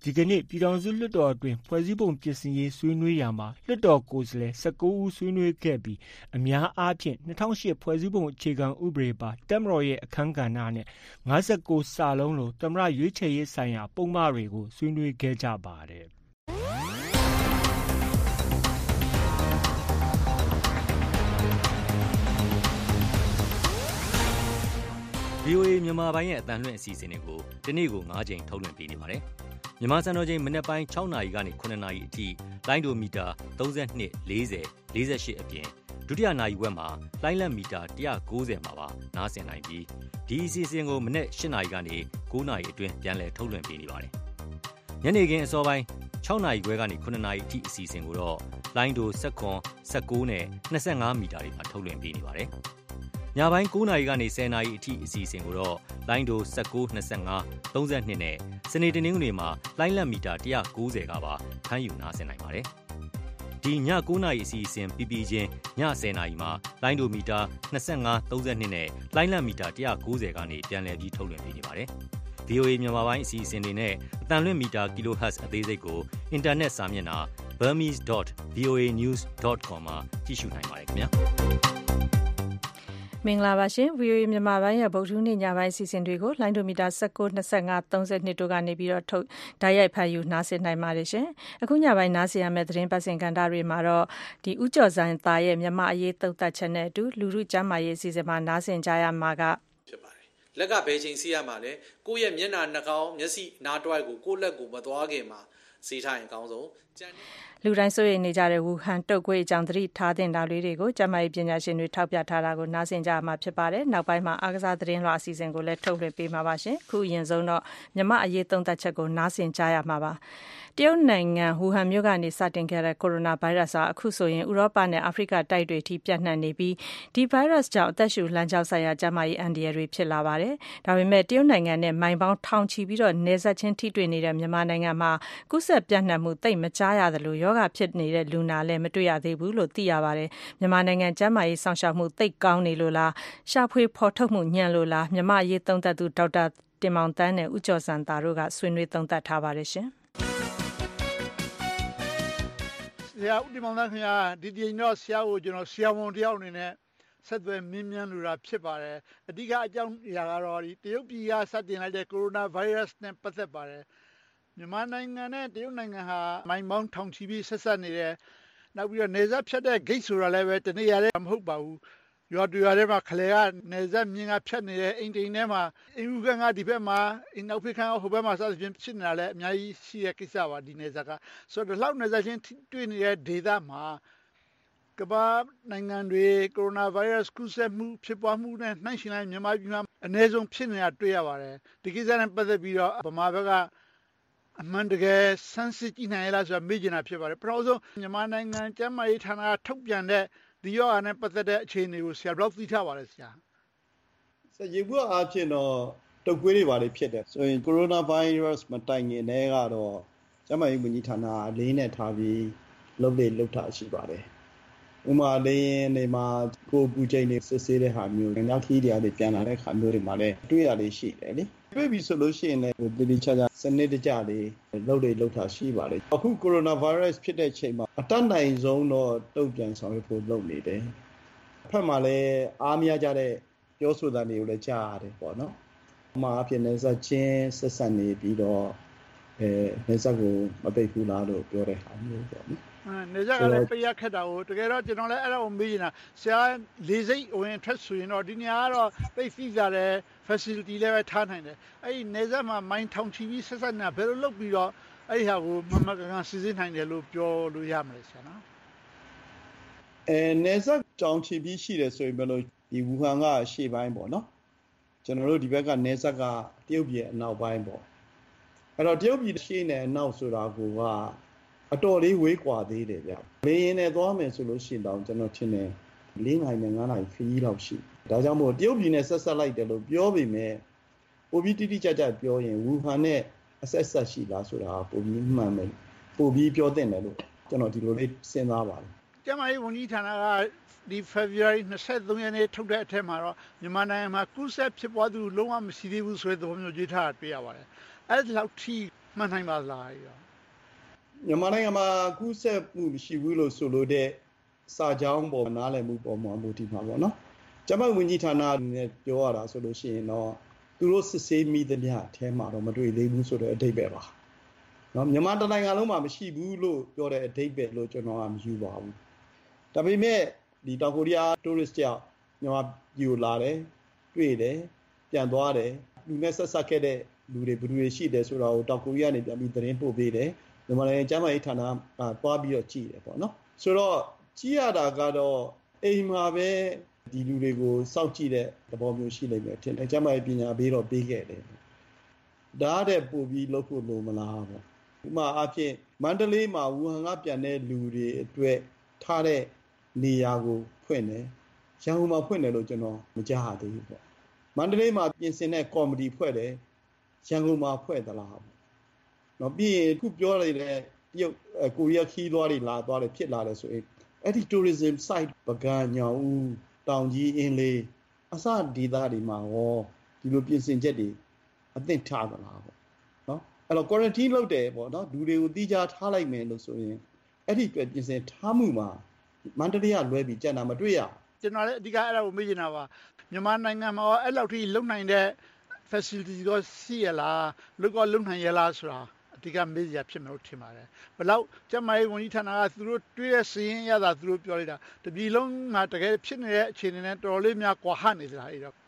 ဒီကနေ့ပြည်ထောင်စုလွှတ်တော်အတွင်းဖွဲ့စည်းပုံပြင်ဆင်ရေးဆွေးနွေးရာမှာလွှတ်တော်ကိုယ်စားလှယ်19ဦးဆွေးနွေးခဲ့ပြီးအများအားဖြင့်2008ဖွဲ့စည်းပုံအခြေခံဥပဒေပါတပ်မတော်ရဲ့အခန်းကဏ္ဍနဲ့59စာလုံးလိုသမ္မတရွေးချယ်ရေးဆိုင်ရာပုံမှန်တွေကိုဆွေးနွေးခဲ့ကြပါတယ်။ VOA မြန်မာပိုင်းရဲ့အသံလွှင့်အစီအစဉ်တွေကိုဒီနေ့ကို9ချိန်ထုတ်လွှင့်ပေးနေပါတယ်။မြန်မာစံတော်ချိန်မနက်ပိုင်း6နာရီကနေ9နာရီအထိလိုင်းဒိုမီတာ32 40 48အပြင်ဒုတိယနာရီဝက်မှာလိုင်းလက်မီတာ190မှာပါနားဆင်နိုင်ပြီးဒီအစီအစဉ်ကိုမနက်8နာရီကနေ9နာရီအတွင်းပြန်လည်ထုတ်လွှင့်ပေးနေပါတယ်။ညနေခင်းအစောပိုင်း6နာရီခွဲကနေ9နာရီအထိအစီအစဉ်ကိုတော့လိုင်းဒို19နဲ့25မီတာတွေမှာထုတ်လွှင့်ပေးနေပါတယ်။ညပိုင်း9နာရီကနေ10နာရီအထိအစီအစဉ်ကိုတော့လိုင်းဒို1925 32နဲ့စနေတနင်္ဂနွေမှာလိုင်းလက်မီတာ190ကပါဖမ်းယူနားဆင်နိုင်ပါတယ်။ဒီည9နာရီအစီအစဉ်ပြီးပြီးချင်းည10နာရီမှာလိုင်းဒိုမီတာ25 32နဲ့လိုင်းလက်မီတာ190ကနေပြန်လည်ပြီးထုတ်လွှင့်ပေးနေပါတယ်။ VOA မြန်မာပိုင်းအစီအစဉ်တွေနဲ့အသံလွှင့်မီတာ kHz အသေးစိတ်ကိုအင်တာနက်စာမျက်နှာ burmese.voanews.com မှာကြည့်ရှုနိုင်ပါတယ်ခင်ဗျာ။မင်္ဂလာပါရှင် VOA မြန်မာပိုင်းရဲ့ဗုဒ္ဓဟူးနေ့ညပိုင်းအစီအစဉ်တွေကိုလိုင်းဒိုမီတာ19 25 32တို့ကနေပြီးတော့ထုတ်ဓာတ်ရိုက်ဖတ်ယူနားဆင်နိုင်ပါတယ်ရှင်အခုညပိုင်းနားဆင်ရမယ့်သတင်းပတ်စင်ကဏ္ဍတွေမှာတော့ဒီဥကျော်ဆိုင်သားရဲ့မြန်မာအရေးသုံးသပ်ချက်နဲ့အတူလူထုကျန်းမာရေးအစီအစဉ်မှာနားဆင်ကြရမှာကဖြစ်ပါတယ်လက်ကဘယ်ချိန်စီးရမှာလဲကိုယ့်ရဲ့မျက်နှာနှာခေါင်းမျက်စိနားတွိုက်ကိုကိုယ့်လက်ကိုမသွားခင်မှာစီးထားရင်အကောင်းဆုံးလူတိုင်းစိုးရိမ်နေကြတဲ့ဝူဟန်တုပ်ကွေးအကြောင်းသတိထားတင်တာလေးတွေကိုကျန်းမာရေးပညာရှင်တွေထောက်ပြထားတာကိုနားဆင်ကြမှာဖြစ်ပါတယ်။နောက်ပိုင်းမှာအားကစားသတင်းလွှာအစီအစဉ်ကိုလည်းထုတ်လွှင့်ပေးမှာပါရှင်။ခုအရင်ဆုံးတော့မြန်မာအရေးသုံးသပ်ချက်ကိုနားဆင်ကြရမှာပါ။တရုတ်နိုင်ငံဝူဟန်မြို့ကနေစတင်ခဲ့တဲ့ကိုရိုနာဗိုင်းရပ်စ်ဟာအခုဆိုရင်ဥရောပနဲ့အာဖရိကတိုက်တွေထိပြန့်နှံ့နေပြီးဒီဗိုင်းရပ်စ်ကြောင့်အသက်ရှူလမ်းကြောင်းဆိုင်ရာကျန်းမာရေးအန္တရာယ်တွေဖြစ်လာပါတယ်။ဒါပေမဲ့တရုတ်နိုင်ငံနဲ့မိုင်ပေါင်းထောင်ချီပြီးတော့နယ်စပ်ချင်းထိတွေ့နေတဲ့မြန်မာနိုင်ငံမှာကူးစက်ပြန့်နှံ့မှုသိပ်မကြားရသလိုရောဂါဖြစ်နေတဲ့လူနာလည်းမတွေ့ရသေးဘူးလို့သိရပါတယ်။မြန်မာနိုင်ငံကျန်းမာရေးဆောင်ရှောက်မှုသိပ်ကောင်းနေလို့လားရှာဖွေဖော်ထုတ်မှုညံ့လို့လားမြန်မာအရေးသုံးသပ်သူဒေါက်တာတင်မောင်သန်းနဲ့ဦးကျော်စံသာတို့ကဆွေးနွေးသုံးသပ်ထားပါတယ်ရှင်။ဆရာဦးတင်မောင်သန်းခင်ဗျာဒီကြိမ်တော့ဆရာကိုကျွန်တော်ဆရာဝန်တယောက်အနေနဲ့ဆက်သွယ်မြင်းမြန်းလို့တာဖြစ်ပါတယ်။အဓိကအကြောင်းအရာကတော့ဒီတရုတ်ပြည်ကစတင်လိုက်တဲ့ကိုရိုနာဗိုင်းရပ်စ်နဲ့ပတ်သက်ပါတယ်။မြန်မာနိုင်ငံနဲ့တရုတ်နိုင်ငံဟာမိုင်ပေါင်းထောင်ချီပြီးဆက်ဆက်နေတယ်။နောက်ပြီးတော့နေဆက်ဖြတ်တဲ့ gate ဆိုတာလည်းပဲတနေရာလည်းမဟုတ်ပါဘူး။ရွာတွေထဲမှာခလေကနေဆက်မြင်းကဖြတ်နေတဲ့အိမ်တိန်ထဲမှာအင်ဦးခန်းကဒီဘက်မှာအင်နောက်ဖိခန်းကဟိုဘက်မှာစသဖြင့်ဖြစ်နေတာလည်းအများကြီးရှိတဲ့ကိစ္စပါဒီနေဆက်ကဆိုတော့လောက်နေဆက်ချင်းတွေ့နေတဲ့ဒေသမှာကမ္ဘာနိုင်ငံတွေကိုရိုနာဗိုင်းရပ်စ်ကူးစက်မှုဖြစ်ပွားမှုနဲ့နှိုင်းယှဉ်လိုက်မြန်မာပြည်မှာအနည်းဆုံးဖြစ်နေတာတွေ့ရပါတယ်ဒီကိစ္စနဲ့ပတ်သက်ပြီးတော့ဗမာဘက်ကအမှန်တကယ်ဆန်းစစ်ကြည့်နိုင်ရလားဆိုတာမေးချင်တာဖြစ်ပါတယ်ပထမဆုံးမြန်မာနိုင်ငံကျန်းမာရေးဌာနကထုတ်ပြန်တဲ့ဒီရောဂါနဲ့ပတ်သက်တဲ့အခြေအနေကိုဆရာဘယ်လောက်သိထားပါလဲဆရာရေဘူးအားဖြင့်တော့တုပ်ကွေးတွေပါလေဖြစ်တယ်ဆိုရင်ကိုရိုနာဗိုင်းရပ်စ်မတိုင်ခင်တည်းကတော့ကျန်းမာရေးဝန်ကြီးဌာနအလေးနဲ့ထားပြီးလုပ်ထားရှိပါတယ်ဥမာလေးနေမှာကိုပူချိန်တွေစစ်ဆေးတဲ့ဟာမျိုးညခီးတွေပြန်လာတဲ့ခါမျိုးတွေမှာလည်းတွေ့ရလေးရှိတယ်လေတွေ့ပြီဆိုလို့ရှိရင်လည်းတတိချာစနစ်တကျလေးလုပ်ထားရှိပါလေအခုကိုရိုနာဗိုင်းရပ်စ်ဖြစ်တဲ့ချိန်မှာအတတ်နိုင်ဆုံးတော့တုံ့ပြန်ဆောင်ရွက်ဖို့လုပ်နေတယ်ဖက်မှာလည်းအားမရကြတဲ့ပြောဆိုတာတွေကိုလည်းကြားရတယ်ပေါ့နော်ဥမာအဖြစ်နေဆက်ချင်းဆက်ဆက်နေပြီးတော့နေဆက်ကိုမပိတ်ဘူးလားလို့ပြောတဲ့ဟာမျိုးပေါ့နော်နေကြကလည်းပြရခက်တာကိုတကယ်တော့ကျွန်တော်လည်းအဲ့ဒါကိုမေးနေတာဆရာလေးစိတ်ဝင်ထွက်ဆိုရင်တော့ဒီနေရာကတော့သိသိကြတယ် facility လည်းပဲထားနိုင်တယ်အဲ့ဒီနေဆက်မှာမိုင်းထောင်ချီပြီးဆက်ဆက်နေတာဘယ်လိုလုပ်ပြီးတော့အဲ့ဒီဟာကိုမမကန်စီစဉ်နိုင်တယ်လို့ပြောလို့ရမလဲဆရာနော်နေဆက်တောင်ချီပြီးရှိတယ်ဆိုရင်ဘယ်လိုဒီဝူဟန်ကရှေ့ပိုင်းပေါ့နော်ကျွန်တော်တို့ဒီဘက်ကနေဆက်ကတရုတ်ပြည်အနောက်ပိုင်းပေါ့အဲ့တော့တရုတ်ပြည်ရှေ့နဲ့အနောက်ဆိုတာကအတော်လေးဝေးကွာသေးတယ်ဗျ။လေရင်နဲ့သွားမယ်ဆိုလို့ရှိရင်တော့ကျွန်တော်ထင်တယ်4နိုင်နဲ့5နိုင်ခရီးလောက်ရှိ။ဒါကြောင့်မို့တရုတ်ပြည်နဲ့ဆက်လိုက်တယ်လို့ပြောပေမဲ့ပိုပြီးတိတိကျကျပြောရင်ဝူဟန်နဲ့အဆက်ရှိလားဆိုတာပိုပြီးမှန်မယ်။ပိုပြီးပြောတင်တယ်လို့ကျွန်တော်ဒီလိုလေးစဉ်းစားပါတယ်။ကျမကြီးဝန်ကြီးဌာနကဒီ February 23ရက်နေ့ထုတ်တဲ့အထက်မှာတော့မြန်မာနိုင်ငံမှာကူးစက်ဖြစ်ပွားသူလုံးဝမရှိသေးဘူးဆိုတဲ့သဘောမျိုးကြွေးထားတာတွေ့ရပါတယ်။အဲ့ဒီလောက်ထိမှန်နိုင်ပါလားမြန်မာနိုင်ငံမှာကူးစက်မှုမရှိဘူးလို့ဆိုလို့တဲ့စာကြောင်းပေါ်နားလည်မှုပေါ်မှာမူတည်မှာပေါ့နော်ကျမဝန်ကြီးဌာနနဲ့ပြောရတာဆိုလို့ရှိရင်တော့သူတို့စစ်ဆေးမိသမျှအထဲမှာတော့မတွေ့သေးဘူးဆိုတဲ့အဓိပ္ပာယ်ပါနော်မြန်မာတိုင်းနိုင်ငံလုံးမှာမရှိဘူးလို့ပြောတဲ့အဓိပ္ပာယ်လို့ကျွန်တော်ကမယူပါဘူးဒါပေမဲ့ဒီတောင်ကိုရီးယား tourist ကြောင့်မြန်မာပြည်ကိုလာတယ်တွေ့တယ်ပြန်သွားတယ်လူနဲ့ဆက်ဆက်ခဲ့တဲ့လူတွေဘယ်သူတွေရှိတယ်ဆိုတာကိုတောင်ကိုရီးယားနေပြန်ပြီးသတင်းပို့ပေးတယ်မြန်မာနိုင်ငံကျန်းမာရေးဌာနကသွားပြီးတော့ကြည့်တယ်ပေါ့နော်ဆိုတော့ကြည့်ရတာကတော့အိမ်မှာပဲဒီလူတွေကိုစောင့်ကြည့်တဲ့သဘောမျိုးရှိလိမ့်မယ်ထင်တယ်ကျန်းမာရေးပညာပေးတော့ပေးခဲ့တယ်ဒါတဲ့ပို့ပြီးလုပ်ဖို့လိုမလားပေါ့ဥပမာအဖြစ်မန္တလေးမှာဝူဟန်ကပြန်တဲ့လူတွေအတွက်ထားတဲ့နေရာကိုဖွင့်တယ်ရန်ကုန်မှာဖွင့်တယ်လို့ကျွန်တော်မကြားရသေးဘူးပေါ့မန္တလေးမှာပြင်ဆင်တဲ့ကော်မတီဖွဲ့တယ်ရန်ကုန်မှာဖွဲ့သလားပေါ့နော်ပြီးရင်အခုပြောရတဲ့တရုတ်ကိုရီးယားခီးသွားတွေလာသွားတယ်ဖြစ်လာတယ်ဆိုရင်အဲ့ဒီ tourism site ပကံညောင်ဦးတောင်ကြီးအင်းလေးအစဒေသတွေမှာရောဒီလိုပြင်ဆင်ချက်တွေအသင့်ထားသလားပေါ့နော်အဲ့တော့ quarantine လုပ်တယ်ပေါ့နော်လူတွေကိုတိကျထားလိုက်မယ်လို့ဆိုရင်အဲ့ဒီအတွက်ပြင်ဆင်ထားမှုမှာမန္တလေးကလွဲပြီးကြံ့တာမတွေ့ရကျွန်တော်လည်းအဓိကအဲ့ဒါကိုမေးချင်တာပါမြန်မာနိုင်ငံမှာအဲ့လောက်ထိလုံနိုင်တဲ့ facility တော့ရှိရလားလုံနိုင်ရလားဆိုတာအဓိကမေးစရာဖြစ်မယ်လို့ထင်ပါတယ်ဘယ်လောက်ကျမကြီးဝန်ကြီးဌာနကသူတို့တွေ့ရစီရင်ရတာသူတို့ပြောလိုက်တာတပြည်လုံးမှာတကယ်ဖြစ်နေတဲ့အခြေအနေနဲ့တော်တော်လေးများကွာဟနေသလားအဲ့တော့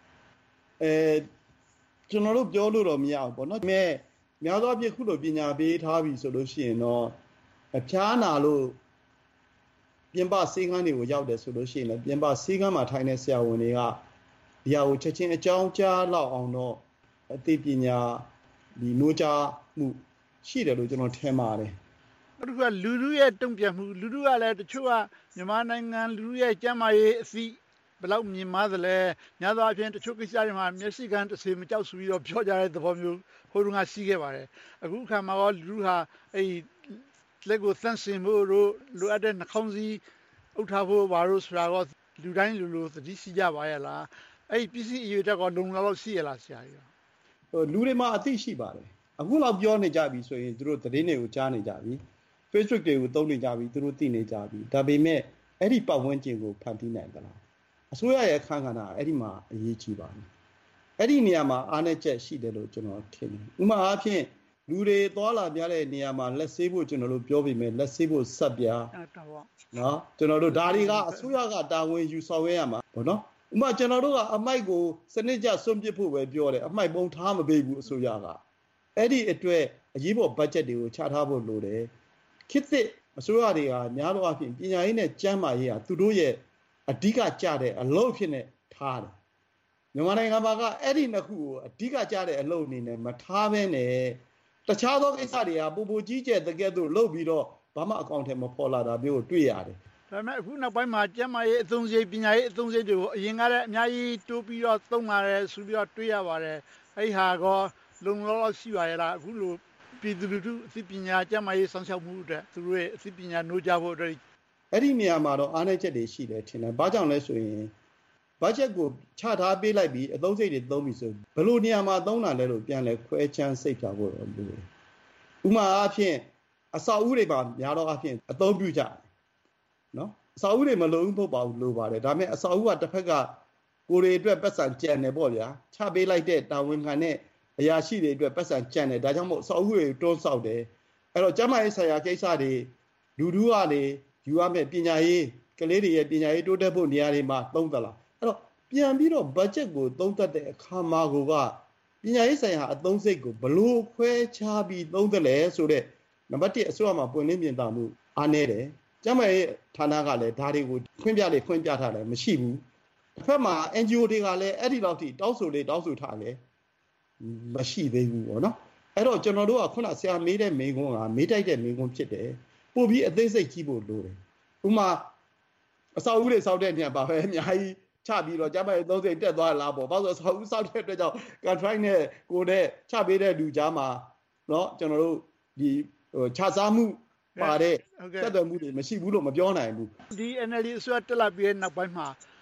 ကျွန်တော်တို့ပြောလို့တော့မရဘူးပေါ့နော်။များသောအားဖြင့်ခုလိုပညာပေးထားပြီဆိုလို့ရှိရင်တော့ဖျားနာလို့ပြင်ပဆေးခန်းတွေကိုရောက်တယ်ဆိုလို့ရှိရင်လည်းပြင်ပဆေးခန်းမှာထိုင်တဲ့ဆရာဝန်တွေကဒီဟာကိုချက်ချင်းအကြောင်းကြားလောက်အောင်တော့အသိပညာဒီနိုးကြားမှုရှိတယ်လို့ကျွန်တော်ထင်ပါတယ်။နောက်တစ်ခုကလူလူရဲ့တုံ့ပြန်မှုလူလူကလည်းတချို့ကမြန်မာနိုင်ငံလူလူရဲ့ကျန်းမာရေးအသိဘယ်လောက်မြင်မာသလဲများသောအားဖြင့်တချို့ကိစ္စတွေမှာမျက်စိကန်းတစ်စေမကြောက်ဆိုပြီးတော့ပြောကြတဲ့သဘောမျိုးဟိုတုန်းကရှိခဲ့ပါတယ်အခုခါမှာတော့လူဟာအဲ့လက်ကိုသန့်စင်ဖို့တို့လိုအပ်တဲ့နှာခေါင်းစည်းအုပ်ထားဖို့ဘာလို့ဆိုတာကလူတိုင်းလူသတိရှိကြပါရဲ့လားအဲ့ပစ္စည်းအရေးတက်တော့လုံလောက်ရှိရလားဆရာကြီးလူတွေမှာအသိရှိပါတယ်အခုလောက်ပြောနေကြပြီဆိုရင်သူတို့သတင်းတွေကိုကြားနေကြပြီ Facebook တွေကိုသုံးနေကြပြီသူတို့သိနေကြပြီဒါပေမဲ့အဲ့ဒီပတ်ဝန်းကျင်ကိုဖန်တီးနိုင်သလားအစိုးရရဲ့အခန်းကဏ္ဍအဲ့ဒီမှာအရေးကြီးပါတယ်အဲ့ဒီနေရာမှာအားနည်းချက်ရှိတယ်လို့ကျွန်တော်ထင်တယ်ဥပမာအားဖြင့်လူတွေသွားလာပြတဲ့နေရာမှာလက်ဆေးဖို့ကျွန်တော်တို့ပြောပြီးမယ်လက်ဆေးဖို့ဆက်ပြနော်ကျွန်တော်တို့ဒါတွေကအစိုးရကတာဝန်ယူဆောင်ရွက်ရမှာပေါ့နော်ဥပမာကျွန်တော်တို့ကအမိုက်ကိုစနစ်ကျစွန့်ပစ်ဖို့ပဲပြောတယ်အမိုက်ပုံထားမပေးဘူးအစိုးရကအဲ့ဒီအတွက်အရေးပေါ်ဘတ်ဂျက်တွေကိုချထားဖို့လိုတယ်ခေတ်သစ်အစိုးရတွေကများသောအားဖြင့်ပညာရေးနဲ့ကျန်းမာရေးဟာသူတို့ရဲ့အဓိကကြတဲ့အလုပ်ဖြစ်နေထားတယ်မြန်မာနိုင်ငံမှာကအဲ့ဒီနှစ်ခုကိုအဓိကကြတဲ့အလုပ်အနေနဲ့မထားဘဲနဲ့တခြားသောကိစ္စတွေကပူပူကြီးကျယ်တကယ်တော့လုပ်ပြီးတော့ဘာမှအကောင့်ထဲမပေါ်လာတာမျိုးကိုတွေ့ရတယ်ဒါပေမဲ့အခုနောက်ပိုင်းမှာကျန်းမာရေးအသုံးစရိတ်ပညာရေးအသုံးစရိတ်တွေကိုအရင်ကတည်းကအများကြီးတိုးပြီးတော့သုံးပါတယ်ဆိုပြီးတော့တွေ့ရပါတယ်အဲ့ဟာကောလုံလောက်ရှိပါရဲ့လားအခုလိုပြည်သူလူထုအသိပညာကျန်းမာရေးဆောင်ရှောက်မှုအတွက်သူတို့ရဲ့အသိပညာနိုးကြဖို့အတွက်အဲ့ဒီနေရာမှာတော့အားနည်းချက်တွေရှိတယ်ထင်တယ်ဘာကြောင့်လဲဆိုရင်ဘတ်ဂျက်ကိုချထားပေးလိုက်ပြီးအသုံးစရိတ်တွေသုံးပြီးဆိုဘယ်လိုနေရာမှာသုံးတာလဲလို့ပြန်လဲခွဲချမ်းစိတ်ဖြာဖို့တော့လိုတယ်ဥမာအားဖြင့်အစာအုပ်တွေပါများတော့အားဖြင့်အသုံးပြုကြတယ်နော်အစာအုပ်တွေမလုံးဖို့ပါဘူးလိုပါတယ်ဒါပေမဲ့အစာအုပ်ကတစ်ဖက်ကကိုယ်တွေအတွက်ပတ်စံကြံတယ်ပေါ့ဗျာချပေးလိုက်တဲ့တာဝန်ခံတဲ့အရာရှိတွေအတွက်ပတ်စံကြံတယ်ဒါကြောင့်မို့အစာအုပ်တွေတွန်းဆောက်တယ်အဲ့တော့ကျမရေးဆိုင်ရာကိစ္စတွေလူထုကလေယူရမယ့်ပညာရေးကလေးတွေရဲ့ပညာရေးတိုးတက်ဖို့နေရာတွေမှာသုံးသလားအဲ့တော့ပြန်ပြီးတော့ဘတ်ဂျက်ကိုသုံးသပ်တဲ့အခါမှာကပညာရေးဆိုင်ရာအသုံးစရိတ်ကိုဘလို့ခွဲခြားပြီးသုံးသလဲဆိုတဲ့နံပါတ်1အစိုးရမှာပွင့်လင်းမြင်သာမှုအားနည်းတယ်ကျမရေးဌာနကလည်းဒါတွေကိုခွင့်ပြထားတယ်မရှိဘူးတစ်ဖက်မှာ NGO တွေကလည်းအဲ့ဒီလောက်ထိတောင်းဆိုထားတယ်မရှိသေးဘူးပေါ့နော်အဲ့တော့ကျွန်တော်တို့ကခုနဆရာမေးတဲ့မိန်းကုန်းကမေးတိုက်တဲ့မိန်းကုန်းဖြစ်တယ်ပို့ပြီးအသေးစိတ်ကြည့်ဖို့လိုတယ်ဥမာအစာအုပ်တွေစောက်တဲ့ညပါပဲအများကြီးချပြီးတော့ကျမရဲ့30တက်သွားလားပေါ့ဘာလို့ဆိုအစာအုပ်စောက်တဲ့အတွက်ကြောင့် contract နဲ့ကိုယ်နဲ့ချပေးတဲ့လူကြားမှာเนาะကျွန်တော်တို့ဒီခြားစားမှုပါတဲ့သက်တော်မှုတွေမရှိဘူးလို့မပြောနိုင်ဘူးဒီ NLD အစိုးရတက်လာပြီးတဲ့နောက်ပိုင်းမှာ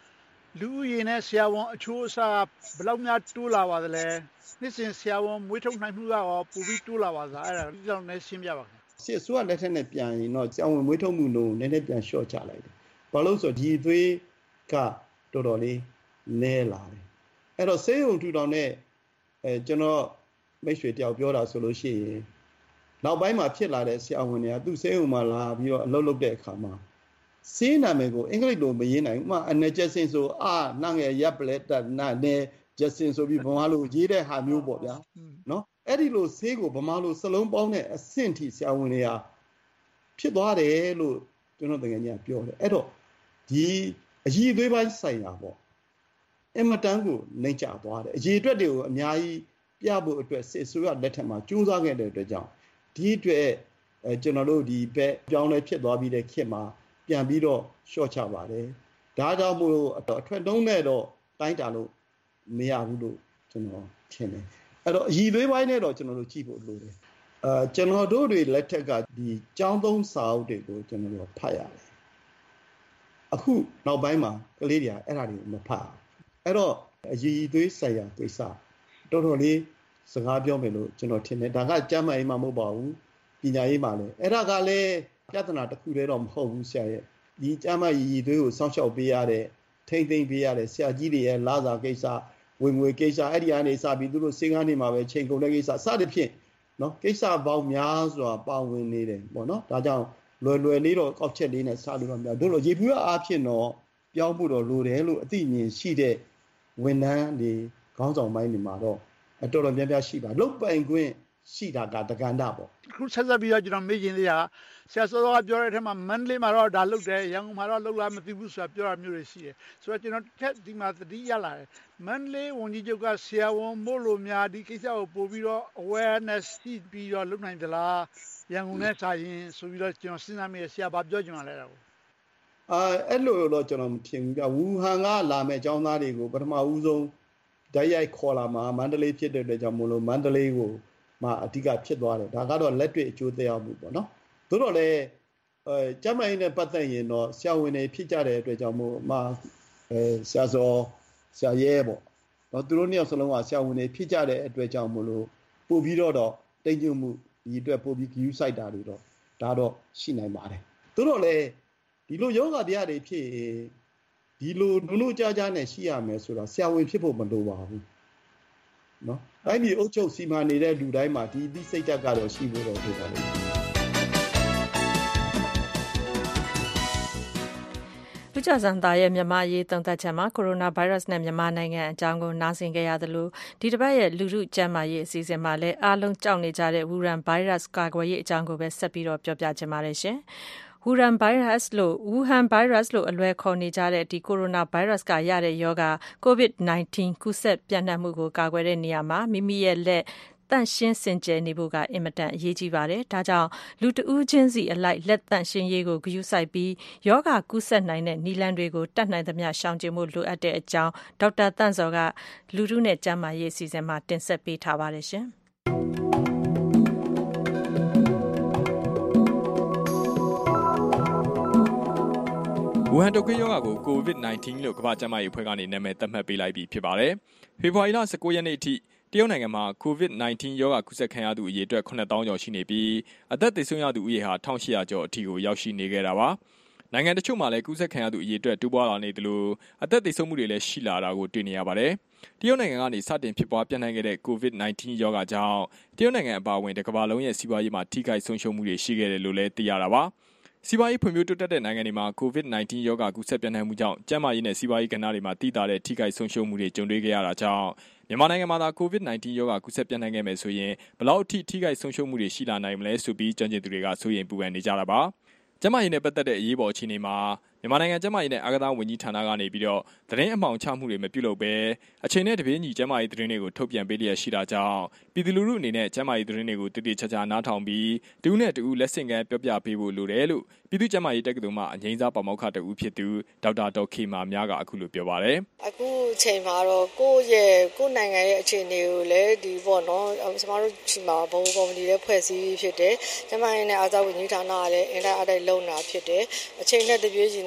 လူဦးရေနဲ့ဆရာဝန်အချိုးအစားဘယ်လောက်များတိုးလာပါသလဲနှစ်စဉ်ဆရာဝန်မွေးထုတ်နိုင်မှုကရောပိုပြီးတိုးလာပါသလားအဲ့ဒါဒီကြောင့်လည်းရှင်းပြပါခင်ဗျစစ်အစိုးရလက်ထက်နဲ့ပြန်ရင်တော့ဆရာဝန်မွေးထုတ်မှုနှုန်းနည်းနည်းပြန်လျှော့ချလိုက်တယ်ဘာလို့ဆိုဒီသွေးကတော်တော်လေးနည်းလာတယ်အဲ့တော့ဆေးရုံထူထောင်တဲ့ကျွန်တော်မိတ်ဆွေတယောက်ပြောတာဆိုလို့ရှိရင်နောက်ပိုင်းမှာဖြစ်လာတဲ့ဆရာဝန်တွေကသူ့ဆေးရုံမှာလာပြီးတော့အလုပ်လုပ်တဲ့အခါမှာဆေးနာမည်ကိုအင်္ဂလိပ်လိုမရေးနိုင်ဘူးဥပမာအနေကျစင်ဆိုနှငယ်ရပ်ပလက်တနာနဲ့ကျစင်ဆိုပြီးဗမာလိုရေးတဲ့ဟာမျိုးပေါ့ဗျာနော်အဲ့ဒီလိုဆေးကိုဗမာလိုစလုံးပေါင်းတဲ့အဆင့်ထိဆရာဝန်တွေကဖြစ်သွားတယ်လို့ကျွန်တော်တကယ်ကြီးပြောတယ်အဲ့တော့ဒီအရည်အသွေးပိုင်းဆိုင်ရာပေါ့အမတန်ကိုနှိမ့်ချသွားတယ်အရည်အတွက်တွေကိုအများကြီးပြဖို့အတွက်စစ်ဆိုရလက်ထက်မှာကြိုးစားခဲ့တဲ့အတွက်ကြောင့်ဒီအတွက်ကျွန်တော်တို့ဒီဘက်ပြောင်းလဲဖြစ်သွားပြီးတဲ့ခေတ်မှာပြန်ပြီးတော့ရှော့ချပါတယ်ဒါကြောင့်မို့အထွက်တုံးနဲ့တော့တိုင်းတာလို့မရဘူးလို့ကျွန်တော်ထင်တယ်အဲ့တော့အရည်သွေးပိုင်းနဲ့တော့ကျွန်တော်တို့ကြည့်ဖို့လိုတယ်ကျွန်တော်တို့တွေလက်ထက်ကဒီကျောင်းသုံးစာအုပ်တွေကိုကျွန်တော်တို့ဖတ်ရတယ်အခုနောက်ပိုင်းမှာကလေးတွေကအဲ့ဒါတွေကိုမဖတ်ဘူးအဲ့တော့အရည်သွေးဆိုင်ရာကိစ္စတော်တော်လေးစကားပြောမယ်လို့ကျွန်တော်ထင်တယ်ဒါကကျမ်းမာရေးမှမဟုတ်ပါဘူးပညာရေးမှလည်းအဲ့ဒါကလည်းပြဿနာတစ်ခုတည်းတော့မဟုတ်ဘူးဆရာရဲ့ဒီကျမ်းမာရေးသွေးကိုစောင့်ရှောက်ပေးရတဲ့ထိမ့်သိမ့်ပေးရတဲ့ဆရာကြီးတွေရဲ့လာစာကိစ္စဝင်ငွေကိစ္စအဲ့ဒီအနေစပြီးသူတို့စေကားနေမှာပဲချိန်ကုန်တဲ့ကိစ္စစသဖြင့်နော်ကိစ္စပေါင်းများစွာပါဝင်နေတယ်ပေါ့နော်ဒါကြောင့်လွယ်လေးတော့ကောက်ချက်လေးနဲ့စလို့တော့များတို့လိုရေပူရအားဖြင့်တော့ပြောင်းဖို့တော့လိုတယ်လို့အသိဉာဏ်ရှိတဲ့ဝန်ထမ်းတွေခေါင်းဆောင်ပိုင်းတွေမှာတော့တော်တော်များများရှိပါလုတ်ပိုင်ခွင့်ရှိတာကတက္ကန္တပေါ့ခုဆက်ဆက်ပြီးတော့ကျွန်တော်မေးချင်သေးတာဆရာစောစောကပြောတဲ့အထက်မှာမန္တလေးမှာတော့ဒါလုပ်တယ်ရန်ကုန်မှာတော့လုပ်လားမသိဘူးဆိုတာပြောတာမျိုးတွေရှိတယ်ဆိုတော့ကျွန်တော်တက်ဒီမှာသတိရလာတယ်မန္တလေးဝန်ကြီးချုပ်ကဆရာဝန်မို့လို့များဒီကိစ္စကိုပို့ပြီးတော့ awareness ရှိပြီးတော့လုပ်နိုင်သလားရန်ကုန်နဲ့စာရင်ဆိုပြီးတော့ကျွန်တော်စဉ်းစားမိတယ်ဆရာဘာပြောချင်ပါလဲတော့အဲ့လိုတော့ကျွန်တော်မထင်ဘူးပြဝူဟန်ကလာမဲ့အကြောင်းသားတွေကိုပထမဦးဆုံးဓာတ်ရိုက်ခေါ်လာမှာမန္တလေးဖြစ်တဲ့အတွက်ကြောင့်မို့လို့မန္တလေးကိုမှာအဓိကဖြစ်သွားတယ်ဒါကတော့လက်တွေ့အကျိုးသက်ရောက်မှုပေါ့နော်သို့တော့လည်းကျမ်းမာရေးနဲ့ပတ်သက်ရင်တော့ဆရာဝန်တွေဖြစ်ကြတဲ့အတွက်ကြောင့်မို့ဆရာစောဆရာရဲပေါ့နော်သူတို့နှစ်ယောက်စလုံးကဆရာဝန်တွေဖြစ်ကြတဲ့အတွက်ကြောင့်မို့လို့ပို့ပြီးတော့တိတ်ညွတ်မှုဒီအတွက်ပို့ပြီး view site တာတွေတော့ဒါတော့ရှိနိုင်ပါတယ်သို့တော့လည်းဒီလိုယောဂတရားတွေဖြစ်ဒီလိုနုကြားနဲ့ရှိရမယ်ဆိုတော့ဆရာဝန်ဖြစ်ဖို့မလိုပါဘူးနော်အဲ့ဒီအုပ်ချုပ်စီမံနေတဲ့လူတိုင်းမှာဒီစိတ်ဓာတ်ကတော့ရှိဖို့တော့လိုပါလိမ့်မယ်လူကြဆန်သားရဲ့မြန်မာရေးသုံးသပ်ချက်မှာကိုရိုနာဗိုင်းရပ်စ်နဲ့မြန်မာနိုင်ငံအကြောင်းကိုနားဆင်ကြရသလိုဒီတစ်ပတ်ရဲ့လူထုကျန်းမာရေးအစီအစဉ်မှာလည်းအားလုံးကြောက်နေကြတဲ့ဝူရန်ဗိုင်းရပ်စ်ကာကွယ်ရေးအကြောင်းကိုပဲဆက်ပြီးတော့ပြောပြချင်ပါတယ်ရှင်ဝူဟန်ဗိုင်းရပ်စ်လို့အလွယ်ခေါ်နေကြတဲ့ဒီကိုရိုနာဗိုင်းရပ်စ်ကရတဲ့ရောဂါ COVID-19 ကူးစက်ပြန့်နှံ့မှုကိုကာကွယ်တဲ့နေရာမှာမိမိရဲ့လက်သန့်ရှင်းစင်ကြယ်နေဖို့ကအင်မတန်အရေးကြီးပါတယ်။ဒါကြောင့်လူတဦးချင်းစီအလိုက်လက်သန့်ရှင်းရေးကိုဂရုစိုက်ပြီးရောဂါကူးစက်နိုင်တဲ့နည်းလမ်းတွေကိုတတ်နိုင်သမျှရှောင်ကျဉ်ဖို့လိုအပ်တဲ့အကြောင်းဒေါက်တာသန့်စောကလူထုနဲ့ကျန်းမာရေးအစီအစဉ်မှာတင်ဆက်ပေးထားပါတယ်ရှင်။ဝူဟန်တုပ်ကွေးရောဂါကို COVID-19 လို့ကမ္ဘာ့ကျန်းမာရေးအဖွဲ့ကနေနာမည်သတ်မှတ်ပေးလိုက်ပြီးဖြစ်ပါတယ်။ဖေဖော်ဝါရီလ19ရက်နေ့အထိတရုတ်နိုင်ငံမှာ COVID-19 ရောဂါကူးစက်ခံရသူအရေအတွက် 9,000 ကျော်ရှိနေပြီးအသက်သေဆုံးရသူဦးရေဟာ 1,800 ကျော်အထိကိုရောက်ရှိနေခဲ့တာပါ။နိုင်ငံတချို့မှာလည်းကူးစက်ခံရသူအရေအတွက်တိုးပွားလာနေသလိုအသက်သေဆုံးမှုတွေလည်းရှိလာတာကိုတွေ့နေရပါတယ်။တရုတ်နိုင်ငံကနေစတင်ဖြစ်ပွားပြန့်နှံ့ခဲ့တဲ့ COVID-19 ရောဂါကြောင့်တရုတ်နိုင်ငံအပါအဝင်တစ်ကမ္ဘာလုံးရဲ့စီးပွားရေးမှာထိခိုက်ဆုံးရှုံးမှုတွေရှိခဲ့တယ်လို့လည်းသိရတာပါ။စီးပွားရေးဖွံ့ဖြိုးတိုးတက်တဲ့နိုင်ငံတွေမှာ COVID-19 ရောဂါကူးစက်ပြန့်နှံ့မှုကြောင့်ကျန်းမာရေးနဲ့စီးပွားရေးကဏ္ဍတွေမှာတိတာတဲ့ထိခိုက်ဆုံးရှုံးမှုတွေကြုံတွေ့ခဲ့ရတာကြောင့်မြန်မာနိုင်ငံမှာသာ COVID-19 ရောဂါကူးစက်ပြန့်နှံ့ခဲ့မယ်ဆိုရင်ဘယ်လောက်အထိထိခိုက်ဆုံးရှုံးမှုတွေရှိလာနိုင်မလဲဆိုပြီးကျွမ်းကျင်သူတွေကစိုးရိမ်ပူပန်နေကြတာပါ။ကျန်းမာရေးနဲ့ပတ်သက်တဲ့အရေးပေါ်အခြေအနေမှာမြန်မာနိုင်ငံကျန်းမာရေးနဲ့အားကစားဝန်ကြီးဌာနကနေပြီးတော့သတင်းအမှောင်ချမှုတွေမပြုလုပ်ဘဲအချိန်နဲ့တပြေးညီကျန်းမာရေးသတင်းတွေကိုထုတ်ပြန်ပေးလျက်ရှိတာကြောင့်ပြည်သူလူထုအနေနဲ့ကျန်းမာရေးသတင်းတွေကိုတည်တည်ချာချာနားထောင်ပြီးတဦးနဲ့တဦးလက်ဆင့်ကမ်းပြောပြပေးဖို့လိုတယ်လို့ပြည်သူ့ကျန်းမာရေးတက္ကသိုလ်မှအငြိမ်းစားပါမောက္ခတဦးဖြစ်သူဒေါက်တာဒေါ်ခေမာများကအခုလိုပြောပါတယ်။အခုချိန်မှာတော့ကိုယ့်နိုင်ငံရဲ့အခြေအနေကိုလည်းဒီပေါ့နော်ကျမတို့ဒီမှာဘုံကော်မတီလည်းဖွဲ့စည်းဖြစ်တယ်။ကျန်းမာရေးနဲ့အားကစားဝန်ကြီးဌာနကလည်းအင်တာအတိုက်လုပ်နေတာဖြစ်တယ်။အချိန်နဲ့တပြေးညီနဲ့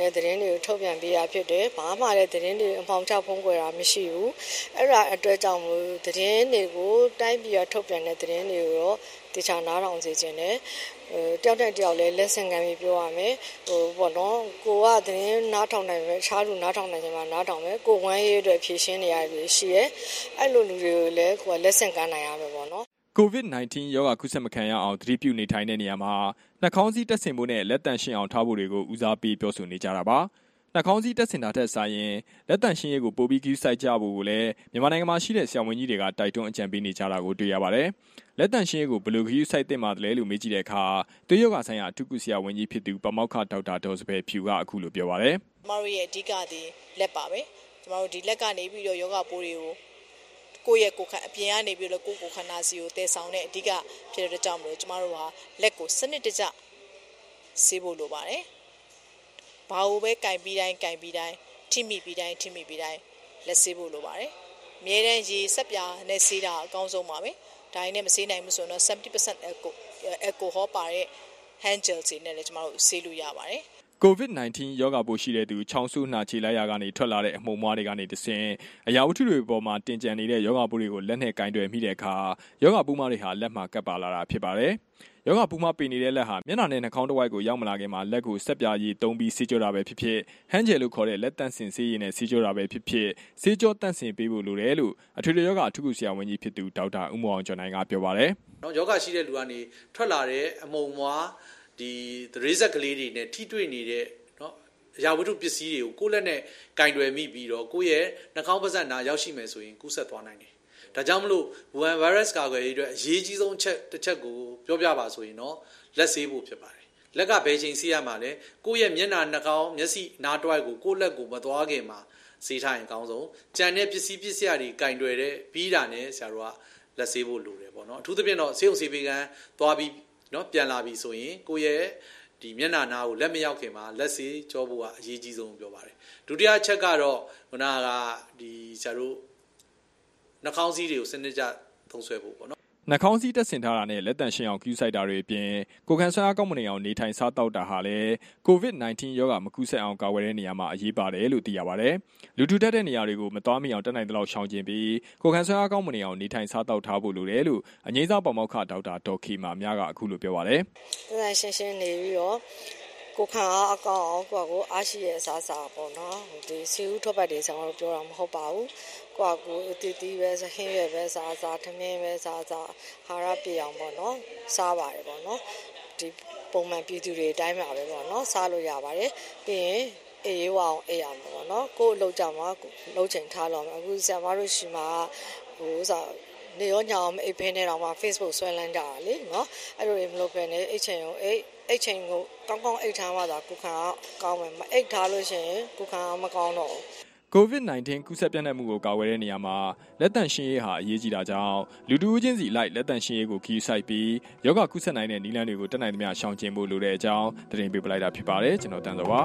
တဲ့သတင်းတွေကိုထုတ်ပြန်ပေးရဖြစ်တယ်။ဘာမှလည်းသတင်းတွေအပေါင်းချဖုံးကွယ်တာမရှိဘူး။အဲ့ဒါအတွက်ကြောင့်မို့သတင်းတွေကိုတိုင်းပြည်ကထုတ်ပြန်တဲ့သတင်းတွေကိုတော့တခြားနားထောင်စေချင်တယ်။တယောက်တယောက်လည်းလက်ဆင့်ကမ်းပြီးပြောရမယ်ပေါ့နော်ကိုကသတင်းနားထောင်နိုင်မယ်ခြားလူနားထောင်နိုင်ချင်မှနားထောင်မယ်ကိုဝမ်းရေးအတွက်ဖြည့်ရှင်းနေရတယ်ရှိရဲအဲ့လိုလူတွေကိုလည်းကိုကလက်ဆင့်ကမ်းနိုင်ရမယ်ပေါ့နော် COVID-19 ရောဂါကူးစက်မခံရအောင်သတိပြုနေထိုင်တဲ့နေရာမှာနှာခေါင်းစည်းတပ်ဆင်ဖို့နဲ့လက်တန့်ရှင်းအောင်ထားဖို့တွေကိုဦးစားပေးပြောဆိုနေကြတာပါနှာခေါင်းစည်းတပ်ဆင်တာထက်စာရင်လက်တန့်ရှင်းရေးကိုပိုပြီးဂရုစိုက်ကြဖို့ကိုလည်းမြန်မာနိုင်ငံမှာရှိတဲ့ဆရာဝန်ကြီးတွေကတိုက်တွန်းအကြံပေးနေကြတာကိုတွေ့ရပါတယ်လက်တန့်ရှင်းရေးကိုဘယ်လိုဂရုစိုက်သင့်ပါသလဲလို့မေးကြည့်တဲ့အခါသွေးရောဂါဆိုင်ရာအထူးကုဆရာဝန်ကြီးဖြစ်သူပမောက္ခဒေါက်တာဒေါ်စပယ်ဖြူကအခုလိုပြောပါတယ်ကျမတို့ရဲ့အဓိကဒီလက်ပါပဲကျမတို့ဒီလက်ကနေပြီးတော့ယောဂပိုးတွေကိုကိုယ့်ရဲ့ကိုယ်ခန္ဓာအပြင်ကနေပြီးတော့ကိုယ့်ကိုယ်ခန္ဓာစီကိုတည်ဆောင်တဲ့အဓိကဖြစ်တဲ့ကြောင့်မလို့ကျမတို့ဟာလက်ကိုစနစ်တကျဆေးဖို့လိုပါတယ်။ဘာလို့ပဲကင်ပြီးတိုင်းထိမိပြီးတိုင်းလက်ဆေးဖို့လိုပါတယ်။အမြဲတမ်းရေစက်ပြာနဲ့ဆေးတာအကောင်းဆုံးပါပဲ။ဒါရင်းနဲ့မဆေးနိုင်ဘူးဆိုတော့ 70% alcohol ပါတဲ့ hand gel တွေနဲ့လည်းကျမတို့ဆေးလို့ရပါတယ်။ COVID-19 ရောဂါပိုးရှိတဲ့သူချောင်းဆိုးနှာချေလိုက်ရာကနေထွက်လာတဲ့အမှုန်မွှားတွေကနေတဆင့်အရာဝတ္ထုတွေပေါ်မှာတင်ကြံနေတဲ့ရောဂါပိုးတွေကိုလက်နဲ့ကင်တွယ်မိတဲ့အခါရောဂါပိုးမတွေဟာလက်မှာကပ်ပါလာတာဖြစ်ပါတယ်။ရောဂါပိုးမပေနေတဲ့လက်ဟာမျက်နှာနဲ့နှာခေါင်းတစ်ဝိုက်ကိုရောက်မလာခင်မှာလက်ကိုဆက်ပြားရည်သုံးပြီးဆေးကြောတာပဲဖြစ်ဖြစ်ဟန်ဂျယ်လို့ခေါ်တဲ့လက်တန့်စင်ဆေးရည်နဲ့ဆေးကြောတာပဲဖြစ်ဖြစ်ဆေးကြောတန့်စင်ပေးဖို့လိုတယ်လို့အထွေထွေရောဂါအထူးကုဆရာဝန်ကြီးဖြစ်သူဒေါက်တာဦးမောင်ကျော်နိုင်ကပြောပါတယ်။နော်ယောဂရှိတဲ့လူကနေထွက်လာတဲ့အမှုန်မွှားဒီရေစက်ကလေးတွေနဲ့ထိတွေ့နေတဲ့အရာဝတ္ထုပစ္စည်းတွေကိုကိုယ့်လက်နဲ့ကင်တွယ်မိပြီးတော့ကိုယ့်ရဲ့နှာခေါင်းပါးစပ်နာရောက်ရှိမယ်ဆိုရင်ကူးစက်သွားနိုင်တယ်။ဒါကြောင့်မလို့ဝူဟန်ဗိုင်းရပ်စ်ကာကွယ်ရေးအတွက်အရေးကြီးဆုံးတစ်ချက်ကိုပြောပြပါဆိုရင်တော့လက်ဆေးဖို့ဖြစ်ပါတယ်။လက်ကဘယ်ချိန်ဆေးရမှာလဲကိုယ့်ရဲ့မျက်နှာနှာခေါင်းမျက်စိနားတွိုက်ကိုကိုယ့်လက်ကိုမသွားခင်မှာဆေးထားရင်အကောင်းဆုံး။ကြံတဲ့ပစ္စည်းတွေကင်တွယ်တဲ့ပြီးတာနဲ့ဆရာတို့ကလက်ဆေးဖို့လိုတယ်ပေါ့နော်။အထူးသဖြင့်တော့ဆေးရုံဆေးပေးကန်းသွားပြီးနော်ပြန်လာပြီဆိုရင်ကိုယ့်ရဲ့ဒီမျက်နှာနာကိုလက်မရောက်ခင်မှာလက်ဆေးကြောဖို့ကအရေးကြီးဆုံးပြောပါတယ်ဒုတိယချက်ကတော့ခုနကဒီဆရာတို့နှာခေါင်းစည်းတွေကိုစနစ်ကျသုံးဆွဲဖို့ပေါ့နော်နှာခေါင်းစည်းတက်ဆင်ထားတာနဲ့လက်တန့်ရှင်းအောင်ကူးစိုက်တာတွေအပြင်ကိုယ်ခံဆွမ်းအားကောင်းမနေအောင်နေထိုင်စားတောက်တာဟာလည်း COVID-19 ရောဂါမကူးစက်အောင်ကာကွယ်တဲ့နေရာမှာအရေးပါတယ်လို့သိရပါတယ်။လူထူထပ်တဲ့နေရာတွေကိုမသွားမိအောင်တက်နိုင်တဲ့လောက်ရှောင်ကျဉ်ပြီးကိုယ်ခံဆွမ်းအားကောင်းမနေအောင်နေထိုင်စားတောက်ထားဖို့လိုတယ်လို့အငြိမ်းစားပေါမောက္ခဒေါက်တာဒေါ်ခေမာမြကအခုလိုပြောပါတယ်။တန်ရှင်းနေပြီးတော့ကိုခံအားအကောင်းအောင်ကိုအားရှိရဲ့အစားအစာပေါ့နော်ဒီစီဦးထွက်ပတ်တွေကျွန်တော်တို့ပြောတာမဟုတ်ပါဘူးကိုအတီးတီးပဲဟင်းရွက်ပဲစားထမင်းပဲစားဟာရပြအောင်ပေါ့နော်စားပါတယ်ပေါ့နော်ဒီပုံမှန်ပြည်သူတွေအတိုင်းပါပဲပေါ့နော်စားလို့ရပါတယ်ပြီးရင်အေးရွာအောင်အေးရမှာပေါ့နော်ကိုအလုပ်ကြမှာလုပ်ချိန်ထားလို့အခုဆရာမတို့ရှိမှာနေရောညောင်အိတ်ဖင်းနေတော့မှ Facebook ဆွဲလန်းကြတာလေနော်အဲ့လိုမလုပ်ဘဲနဲ့အိတ်ချိန်ကိုအိတ်ချိန်ကိုကောင်းအိတ်ထားမှသာကိုခံကောင်းမယ်မအိတ်ထားလို့ရှိရင်ကိုခံမကောင်းတော့ဘူး COVID-19 ကူးစက်ပြန့်နှံ့မှုကိုကာကွယ်တဲ့နေရာမှာလက်တန့်ရှင်းရေးဟာအရေးကြီးတာကြောင့်လူတူချင်းစီလိုက်လက်တန့်ရှင်းရေးကိုခီးစိုက်ပြီးယောဂကူးစက်နိုင်တဲ့နည်းလမ်းတွေကိုတက်နိုင်သမျှရှောင်ကျဉ်ဖို့လိုတဲ့အကြောင်းတင်ပြလိုက်တာဖြစ်ပါတယ်ကျွန်တော်တန်းစောပါ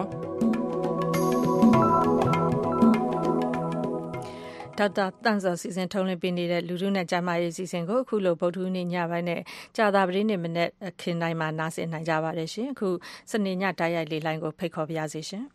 ဒေါက်တာတန့်စောစီစဉ်ထုံးလင်းပေးနေတဲ့လူထုနဲ့ကျမရေးစီစဉ်ကိုအခုလိုဗုဒ္ဓဟူးနေ့ညပိုင်းနဲ့ကြာသပတေးနေ့မနေ့ခင်တိုင်းမှာနားဆင်နိုင်ကြပါတယ်ရှင်အခုစနေညတိုက်ရိုက်လေးလိုင်းကိုဖိတ်ခေါ်ပါရစေရှင်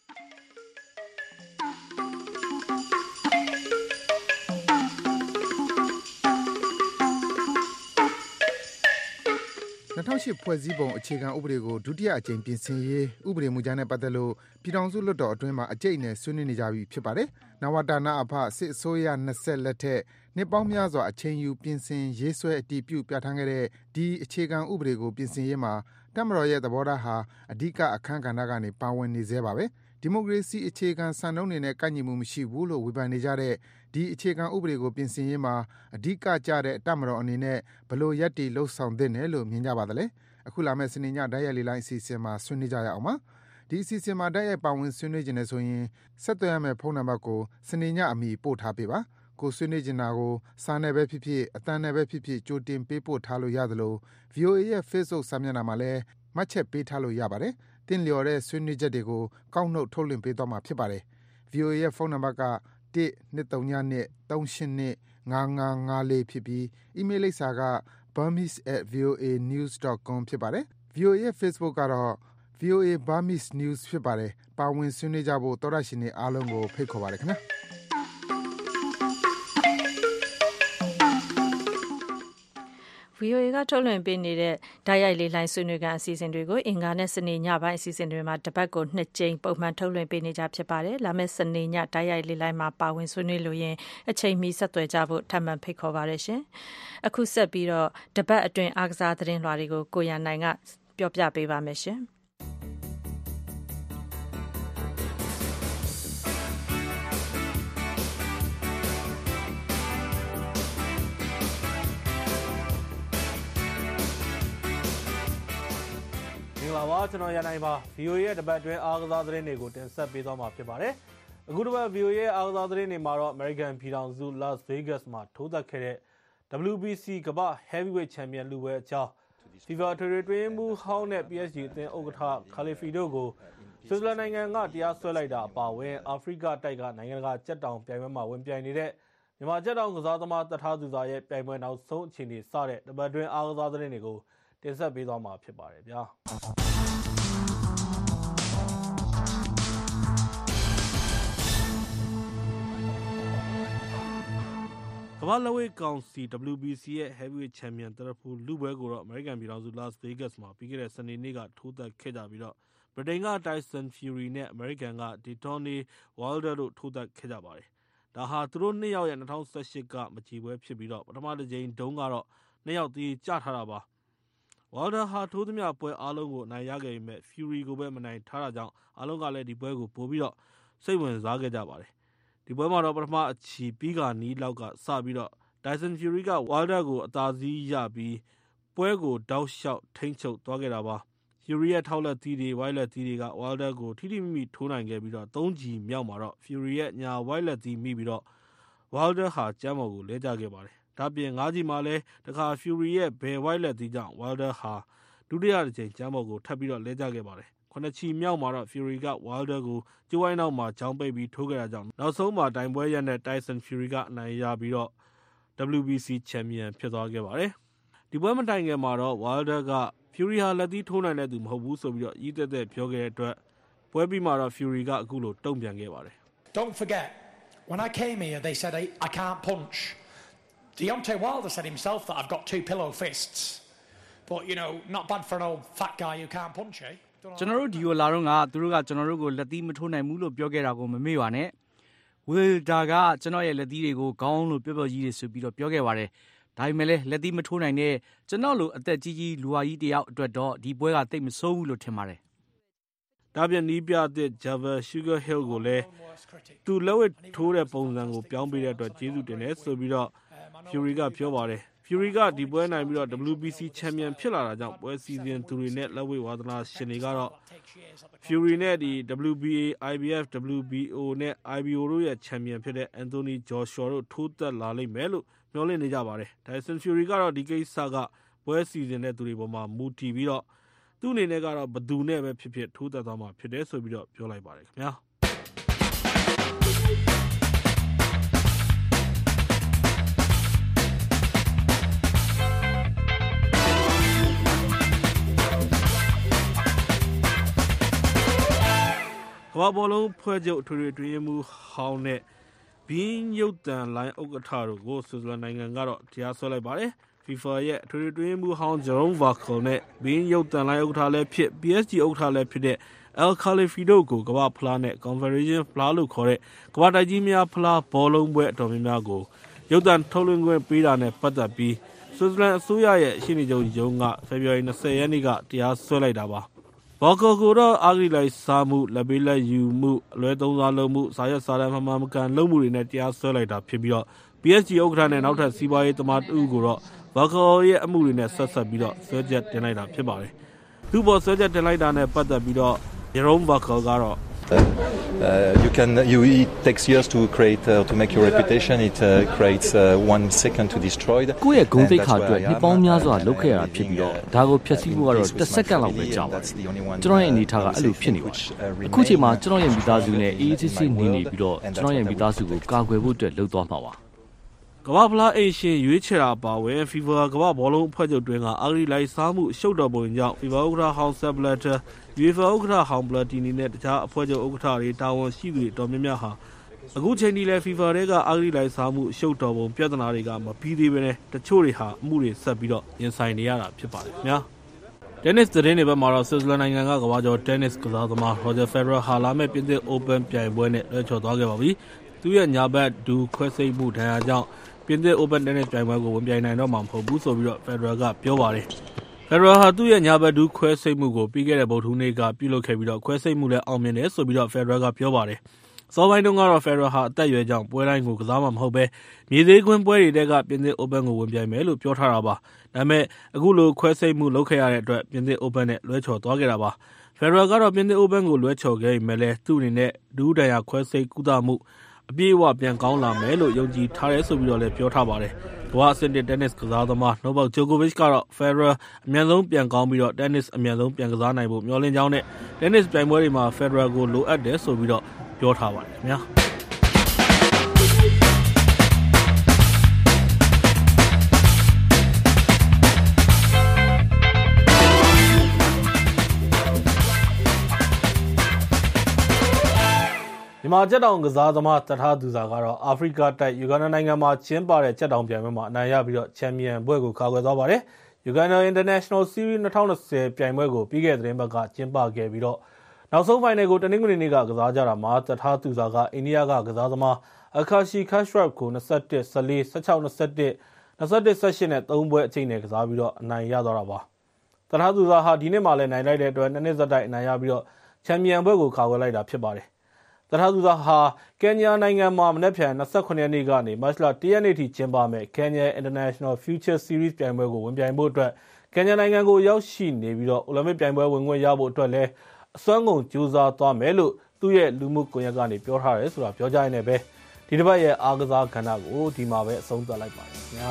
2008ဖွဲ့စည်းပုံအခြေခံဥပဒေကိုဒုတိယအကြိမ်ပြင်ဆင်ရေးဥပဒေမူကြမ်းနဲ့ပတ်သက်လို့ပြည်ထောင်စုလွှတ်တော်အတွင်းမှာအကြိတ်နဲ့ဆွေးနွေးနေကြပြီဖြစ်ပါတယ်။နဝတနာအဖစစ်အစိုးရ20လက်ထက်နှစ်ပေါင်းများစွာအချိန်ယူပြင်ဆင်ရေးဆွဲအတည်ပြုပြဋ္ဌာန်းခဲ့တဲ့ဒီအခြေခံဥပဒေကိုပြင်ဆင်ရေးမှာတပ်မတော်ရဲ့သဘောထားဟာအဓိကအခန်းကဏ္ဍကနေပါဝင်နေသေးပါပဲ။ဒီမိုကရေစီအခြေခံစံနှုန်းတွေနဲ့ကိုက်ညီမှုမရှိဘူးလို့ဝေဖန်နေကြတဲ့ဒီအခြေခံဥပဒေကိုပြင်ဆင်ရေးမှာအဓိကကျတဲ့တပ်မတော်အနေနဲ့ဘယ်လိုရပ်တည်လှုပ်ဆောင်သင့်တယ်လို့မြင်ကြပါသလဲအခုလာမယ့်စနေညဓာတ်ရိုက်လေးလိုင်းအစီအစဉ်မှာဆွေးနွေးကြရအောင်ပါဒီအစီအစဉ်မှာဓာတ်ရိုက်ပါဝင်ဆွေးနွေးခြင်းနဲ့ဆိုရင်ဆက်သွယ်ရမယ့်ဖုန်းနံပါတ်ကိုစနေညအမီပို့ထားပေးပါကိုဆွေးနွေးခြင်းတာကိုစာနဲ့ပဲဖြစ်ဖြစ်အသံနဲ့ပဲဖြစ်ဖြစ်ကြိုတင်ပေးပို့ထားလို့ရသလို VOA ရဲ့ Facebook စာမျက်နှာမှာလည်းမှတ်ချက်ပေးထားလို့ရပါတယ်တင်လျော်တဲ့ဆွေးနွေးချက်တွေကိုကောက်နှုတ်ထုတ်လွှင့်ပေးသွားမှာဖြစ်ပါတယ် VOA ရဲ့ဖုန်းနံပါတ်က1-232-382-5554ဖြစ်ပြီးအီးမေးလ်လိပ်စာကburmese@voanews.com ဖြစ်ပါတယ် VOA ရဲ့ Facebook ကတော့ VOA Burmese News ဖြစ်ပါတယ်ပါဝင်ဆွေးနွေးကြဖို့သောရရှင်တွေအားလုံးကိုဖိတ်ခေါ်ပါတယ်ခင်ဗျာ VOA ကထုတ်လွှင့်ပေးနေတဲ့ဓာတ်ရိုက်လေးလိုင်းဆွေးနွေးခန်းအစီအစဉ်တွေကိုအင်္ဂါနဲ့စနေညပိုင်းအစီအစဉ်တွေမှာတစ်ပတ်ကို2ကြိမ်ပုံမှန်ထုတ်လွှင့်ပေးနေကြဖြစ်ပါတယ်။လာမယ့်စနေညဓာတ်ရိုက်လေးလိုင်းမှာပါဝင်ဆွေးနွေးလို့ရင်အချိန်မီဆက်သွယ်ကြဖို့ထပ်မံဖိတ်ခေါ်ပါရရှင်။အခုဆက်ပြီးတော့တပတ်အတွင်းအားကစားသတင်းလွှာတွေကိုကိုရန်နိုင်ကပြောပြပေးပါမယ်ရှင်။ကျွန်တော်ရန်နိုင်ပါ VOA ရဲ့တပတ်အတွင်းအားကစားသတင်းတွေကိုတင်ဆက်ပေးသွားမှာဖြစ်ပါတယ်။အခုတစ်ပတ် VOA ရဲ့အားကစားသတင်းတွေမှာတော့ American ပြည်ထောင်စု Las Vegas မှာထိုးသက်ခဲ့တဲ့ WBC ကမ္ဘာ Heavyweight Champion လူပွဲအကြောင်း FIFA ထွေထွေတွင်းမှုဟောင်းနဲ့ PSG အသင်းဥက္ကဋ္ဌ Khalifi တို့ကိုဆွစ်ဇာလန်နိုင်ငံကတရားစွဲလိုက်တာအပါအဝင်အာဖရိကတိုက်ကနိုင်ငံတကာကြက်တောင်ပြိုင်ပွဲမှာဝင်ပြိုင်နေတဲ့မြန်မာကြက်တောင်ကစားသမားတထားသူသားရဲ့ပြိုင်ပွဲနောက်ဆုံးအခြေအနေစတဲ့တပတ်အတွင်းအားကစားသတင်းတွေကိုတင်ဆက်ပေးသွားမှာဖြစ်ပါတယ်ဗျာ။ကမ္ဘာ့လက်ဝှေ့ကောင်စီ WBC ရဲ့ Heavyweight Champion တရဖူလူပွဲကိုတော့ American ပြည်ထောင်စု Las Vegas မှာပြီးခဲ့တဲ့စနေနေ့ကထိုးသက်ခဲ့ကြပြီးတော့ဗြိတိန်က Tyson Fury နဲ့ American က Deontay Wilder တို့ထိုးသက်ခဲ့ကြပါတယ်။ဒါဟာသူတို့2ယောက်ရဲ့2018ကမကြီးပွဲဖြစ်ပြီးတော့ပထမတစ်ကြိမ်တုန်းကတော့2ယောက်သေးကြထားတာပါ။ Wilder ဟာထိုးသမျှပွဲအားလုံးကိုအနိုင်ရခဲ့ပေမဲ့ Fury ကိုပဲမနိုင်ထားတာကြောင့်အားလုံးကလည်းဒီပွဲကိုပို့ပြီးတော့စိတ်ဝင်စားခဲ့ကြပါတယ်။ဒီပွဲမှာတော့ပထမအချီပြီးကနီးလောက်ကစပြီးတော့ Tyson Fury က Wilder ကိုအသာစီးရပြီးပွဲကိုတောက်လျှောက်ထိန်းချုပ်သွားခဲ့တာပါ။ Fury ရဲ့ထောက်လက်သီးတွေဝိုက်လက်သီးတွေက Wilder ကိုထိထိမိမိထိုးနိုင်ခဲ့ပြီးတော့3ချီမြောက်မှာတော့ Fury ရဲ့ညာဝိုက်လက်သီးမိပြီးတော့ Wilder ဟာကျမ်းပေါ်ကိုလဲကျခဲ့ပါတယ်။ဒါပြင်5ချီမှာလည်းတခါ Fury ရဲ့ဘယ်ဝိုက်လက်သီးကြောင့် Wilder ဟာဒုတိယတစ်ချိန်ကျမ်းပေါ်ကိုထပ်ပြီးတော့လဲကျခဲ့ပါတယ်။9ချီမြောက်မှာတော့ Fury က Wilder ကိုကျိုးဝိုင်းနောက်မှာကြောင်းပိတ်ပြီးထိုးခဲ့တာကြောင့်နောက်ဆုံးမှာတိုင်ပွဲရက်နဲ့ Tyson Fury ကအနိုင်ရပြီးတော့ WBC ချန်ပီယံဖြစ်သွားခဲ့ပါတယ်။ဒီပွဲမတိုင်ခင်မှာတော့ Wilder က Fury ဟာလက်သီးထိုးနိုင်တဲ့သူမဟုတ်ဘူးဆိုပြီးတော့ရည်သက်သက်ပြောခဲ့တဲ့အတွက်ပွဲပြီးမှာတော့ Fury ကအခုလိုတုံ့ပြန်ခဲ့ပါတယ်။ Don't forget when I came here they said I can't punch. Deontay Wilder said himself that I've got two pillow fists. But you know not bad for an old fat guy who can't punch, eh? ကျွန်တော်တို့ဒီကိုလာတော့ကသူတို့ကကျွန်တော်တို့ကိုလက်သီးမထိုးနိုင်ဘူးလို့ပြောခဲ့တာကိုမမေ့ပါနဲ့ဝီလ်ဒါကကျွန်တော်ရဲ့လက်သီးတွေကိုခေါင်းလို့ပြောကြီးတွေဆိုပြီးတော့ပြောခဲ့ပါတယ်ဒါပေမဲ့လည်းလက်သီးမထိုးနိုင်တဲ့ကျွန်တော်လိုအသက်ကြီးလူဝါကြီးတယောက်အတွက်တော့ဒီပွဲကတိတ်မဆိုးဘူးလို့ထင်ပါတယ်ဒါပြန်နီးပြတဲ့ Javel Sugar Hill ကိုလည်းသူလက်ဝဲထိုးတဲ့ပုံစံကိုပြောင်းပေးတဲ့အတွက်ကျေးဇူးတင်တယ်ဆိုပြီးတော့ Fury ကပြောပါတယ်Fury ကဒီပွဲနိုင်ပြီးတော့ WBC ချန်ပီယံဖြစ်လာတာကြောင့်ပွဲစီစဉ်သူတွေနဲ့လက်ဝှေ့ဝါသနာရှင်တွေကတော့ Fury နဲ့ဒီ WBA, IBF, WBO နဲ့ IBO တို့ရဲ့ချန်ပီယံဖြစ်တဲ့ Anthony Joshua တို့ထိုးသက်လာလိမ့်မယ်လို့မျှော်လင့်နေကြပါတယ်။ Tyson Fury ကတော့ဒီကိစ္စကပွဲစီစဉ်တဲ့သူတွေပေါ်မှာမူတည်ပြီးတော့သူ့အနေနဲ့ကတော့ဘယ်သူနဲ့ပဲဖြစ်ဖြစ်ထိုးသက်သွားမှာဖြစ်တယ်ဆိုပြီးတော့ပြောလိုက်ပါတယ်ခင်ဗျာ။ကမ္ဘာဘောလုံးဖွဲ့ချုပ်ထွေထွေတွင်းမှုဟောင်းနဲ့ဘင်းရုပ်တံလိုင်းဥက္ကဋ္ဌတို့ကိုဆွစ်ဇာလန်နိုင်ငံကတော့တရားစွဲလိုက်ပါတယ်။ FIFA ရဲ့ထွေထွေတွင်းမှုဟောင်း Jerome Vauclair နဲ့ဘင်းရုပ်တံလိုင်းဥက္ကဋ္ဌလည်းဖြစ် PSG ဥက္ကဋ္ဌလည်းဖြစ်တဲ့ El Khalifi တို့ကိုကမ္ဘာဖလားနဲ့ Confederation ဖလားလို့ခေါ်တဲ့ကမ္ဘာတိုက်ကြီးများဖလားဘောလုံးပွဲအတော်များများကိုရုပ်တံထုတ်လွှင့်ခွင့်ပေးတာနဲ့ပတ်သက်ပြီးဆွစ်ဇာလန်အစိုးရရဲ့ရှေ့နေချုပ်ရုံးကဖေဖော်ဝါရီ20ရက်နေ့ကတရားစွဲလိုက်တာပါ။ဘော်ကောကိုတော့အာဂရီလိုက်စားမှုလက်ပေးလက်ယူမှုအလွဲသုံးစားလုပ်မှုစာရွက်စာတမ်းမှန်မကန်လုပ်မှုတွေနဲ့တရားစွဲလိုက်တာဖြစ်ပြီးတော့ PSG ဥက္ကဋ္ဌနဲ့နောက်ထပ်စီးပွားရေးသမားတူကိုတော့ဘော်ကောရဲ့အမှုတွေနဲ့ဆက်ဆက်ပြီးတော့ဆွဲချက်တင်လိုက်တာဖြစ်ပါတယ်။သူ့ပေါ်ဆွဲချက်တင်လိုက်တာနဲ့ပတ်သက်ပြီးတော့ Jerome Vauclair ကတော့ it takes years to create to make your reputation. It creates 1 second to destroy. ကိုယ့်ရဲ့ဂုဏ်သိက္ခာအတွက်ဒီပေါင်းများစွာလုပ်ခဲ့ရတာဖြစ်ပြီးတော့ဒါကိုဖျက်ဆီးဖို့ကတော့တစ်စက္ကန့်လောက်ပဲကြာပါတယ်ကျွန်တော်ရဲ့အနေထားကအဲ့လိုဖြစ်နေပါတယ်အခုချိန်မှာကျွန်တော်ရဲ့မိသားစုနဲ့အေးအေးဆေးဆေးနေပြီးတော့ကျွန်တော်ရဲ့မိသားစုကိုကာကွယ်ဖို့အတွက်လုပ်သွားမှာပါကမ္ဘာဖလားအိမ်ရှင်ရွေးချယ်တာအပါအဝင် FIFA ကမ္ဘာဘောလုံးအဖွဲ့ချုပ်တွင်ကအာဂရီလိုက်စားမှုရှုပ်တော်ပုံကြောင့် FIFA ဥက္ကဋ္ဌဟောင်း Sepp Blatter, UEFA ဥက္ကဋ္ဌဟောင်း Platini နဲ့တခြားအဖွဲ့ချုပ်ဥက္ကဋ္ဌတွေတာဝန်ရှိသူတွေတော်များများဟာအခုချိန်ထိလည်း FIFA ထဲကအာဂရီလိုက်စားမှုရှုပ်တော်ပုံပြဿနာတွေကမပြီးသေးဘဲနဲ့တချို့တွေဟာအမှုတွေဆက်ပြီးတော့ရင်ဆိုင်နေရတာဖြစ်ပါတယ်ခင်ဗျာတင်းနစ်သတင်းတွေဘက်မှာတော့ဆွစ်ဇာလန်နိုင်ငံကကမ္ဘာကျော်တင်းနစ်ကစားသမား Roger Federer ဟာလာမယ့်ပြင်သစ် Open ပြိုင်ပွဲနဲ့လွှဲချော်သွားခဲ့ပါပြီ။သူ့ရဲ့ညာဘက်ဒူခွဲစိတ်မှုဒဏ်ရာကြောင့်ပြင်သစ် Open တင်းနစ်ပြိုင်ပွဲကိုဝင်ပြိုင်နိုင်တော့မှာမဟုတ်ဘူးဆိုပြီးတော့ Federer ကပြောပါတယ်။ Federer ဟာသူ့ရဲ့ညာဘက်ဒူခွဲစိတ်မှုကိုပြီးခဲ့တဲ့ဗုဒ္ဓဟူးနေ့ကပြုလုပ်ခဲ့ပြီးတော့ခွဲစိတ်မှုလည်းအောင်မြင်တယ်ဆိုပြီးတော့ Federer ကပြောပါတယ်။စောပိုင်းတုန်းကတော့ Federer ဟာအသက်အရွယ်ကြောင့်ပွဲတိုင်းကိုကစားမှာမဟုတ်ပဲမြေသေးကွင်းပွဲတွေတဲကပြင်သစ် Open ကိုဝင်ပြိုင်မယ်လို့ပြောထားတာပါ။ဒါပေမဲ့အခုလိုခွဲစိတ်မှုလုပ်ခဲ့ရတဲ့အတွက်ပြင်သစ် Open နဲ့လွဲချော်သွားခဲ့တာပါ။ Federer ကတော့ပြင်သစ် Open ကိုလွဲချော်ခဲ့ပေမဲ့လည်းသူ့အနေနဲ့ဒူးဒဏ်ရာခွဲစိတ်ကုသမှုအပြည့်အဝပြန်ကောင်းလာမယ်လို့ယုံကြည်ထားတယ်ဆိုပြီးတော့လည်းပြောထားပါတယ်။ကမ္ဘာအဆင့်1တင်းနစ်ကစားသမား Novak Djokovic ကတော့ Federer အမြန်ဆုံးပြန်ကောင်းပြီးတော့တင်းနစ်အမြန်ဆုံးပြန်ကစားနိုင်ဖို့မျှော်လင့်ကြောင်းနဲ့တင်းနစ်ပြိုင်ပွဲတွေမှာ Federer ကိုလိုအပ်တယ်ဆိုပြီးတော့ပြောထားပါတယ်ခင်ဗျာ။မြန်မာကြက်တောင်ကစားသမားတထားသူစာကတော့အာဖရိကတိုက်ယူဂန်ဒါနိုင်ငံမှာကျင်းပတဲ့ကြက်တောင်ပြိုင်ပွဲမှာအနိုင်ရပြီးတော့ချန်ပီယံဘွဲ့ကိုကာကွယ်သွားပါတယ်။ Uganda International Series 2020ပြိုင်ပွဲကိုပြီးခဲ့တဲ့သတင်းပတ်ကကျင်းပခဲ့ပြီးတော့နောက်ဆုံးဖိုင်နယ်ကိုတနင်္ဂနွေနေ့ကကစားကြတာမှာတထားသူစာကအိန္ဒိယကကစားသမား Akashi Kashrap ကို21 14 16 21 21 18နဲ့3ပွဲအချိန်နဲ့ကစားပြီးတော့အနိုင်ရသွားတာပါ။တထားသူစာဟာဒီနှစ်မှာလည်းနိုင်လိုက်တဲ့အတွက်2နှစ်ဆက်တိုက်အနိုင်ရပြီးတော့ချန်ပီယံဘွဲ့ကိုကာကွယ်လိုက်တာဖြစ်ပါတယ်။တထားသူစာဟာကင်ညာနိုင်ငံမှာမနက်ဖြန်29ရက်နေ့ကနေမတ်လ1ရက်နေ့ထိကျင်းပမယ့် Kenya International Future Series ပြိုင်ပွဲကိုဝင်ပြိုင်ဖို့အတွက်ကင်ညာနိုင်ငံကိုရောက်ရှိနေပြီးတော့အိုလံပစ်ပြိုင်ပွဲဝင်ခွင့်ရဖို့အတွက်လည်းအစွမ်းကုန်ကြိုးစားသွားမယ်လို့သူ့ရဲ့လူမှုကွန်ရက်ကနေပြောထားတယ်ဆိုတာပြောကြရင်းနဲ့ပဲဒီတစ်ပတ်ရဲ့အားကစားကဏ္ဍကိုဒီမှာပဲအဆုံးသတ်လိုက်ပါတယ်ခင်ဗျာ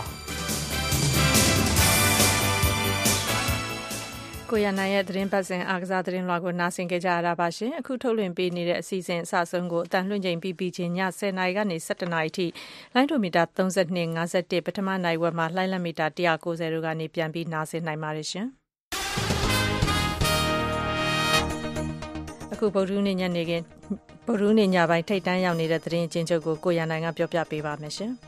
ကိုရနိုင်ရဲ့သတင်းပတ်စဉ်အားကစားသတင်းလွှာကိုနားဆင်ကြကြရတာပါရှင်အခုထုတ်လွှင့်ပေးနေတဲ့အစီအစဉ်အစဆုံးကိုအတန်လွှင့်ချိန်ပြီးချင်းည10:00နာရီကနေ17:00နာရီထိလိုင်းဒိုမီတာ32 51ပထမနိုင်ဝက်မှာလိုင်းလက်မီတာ190တို့ကနေပြန်ပြီးနားဆင်နိုင်ပါတယ်ရှင်အခုဗုဒ္ဓဟူးနေ့ညနေခင်းဗုဒ္ဓဟူးနေ့ညပိုင်းထိတ်တန်းရောက်နေတဲ့သတင်းအကျဉ်းချုပ်ကိုကိုရနိုင်ကပြောပြပေးပါမယ်ရှင်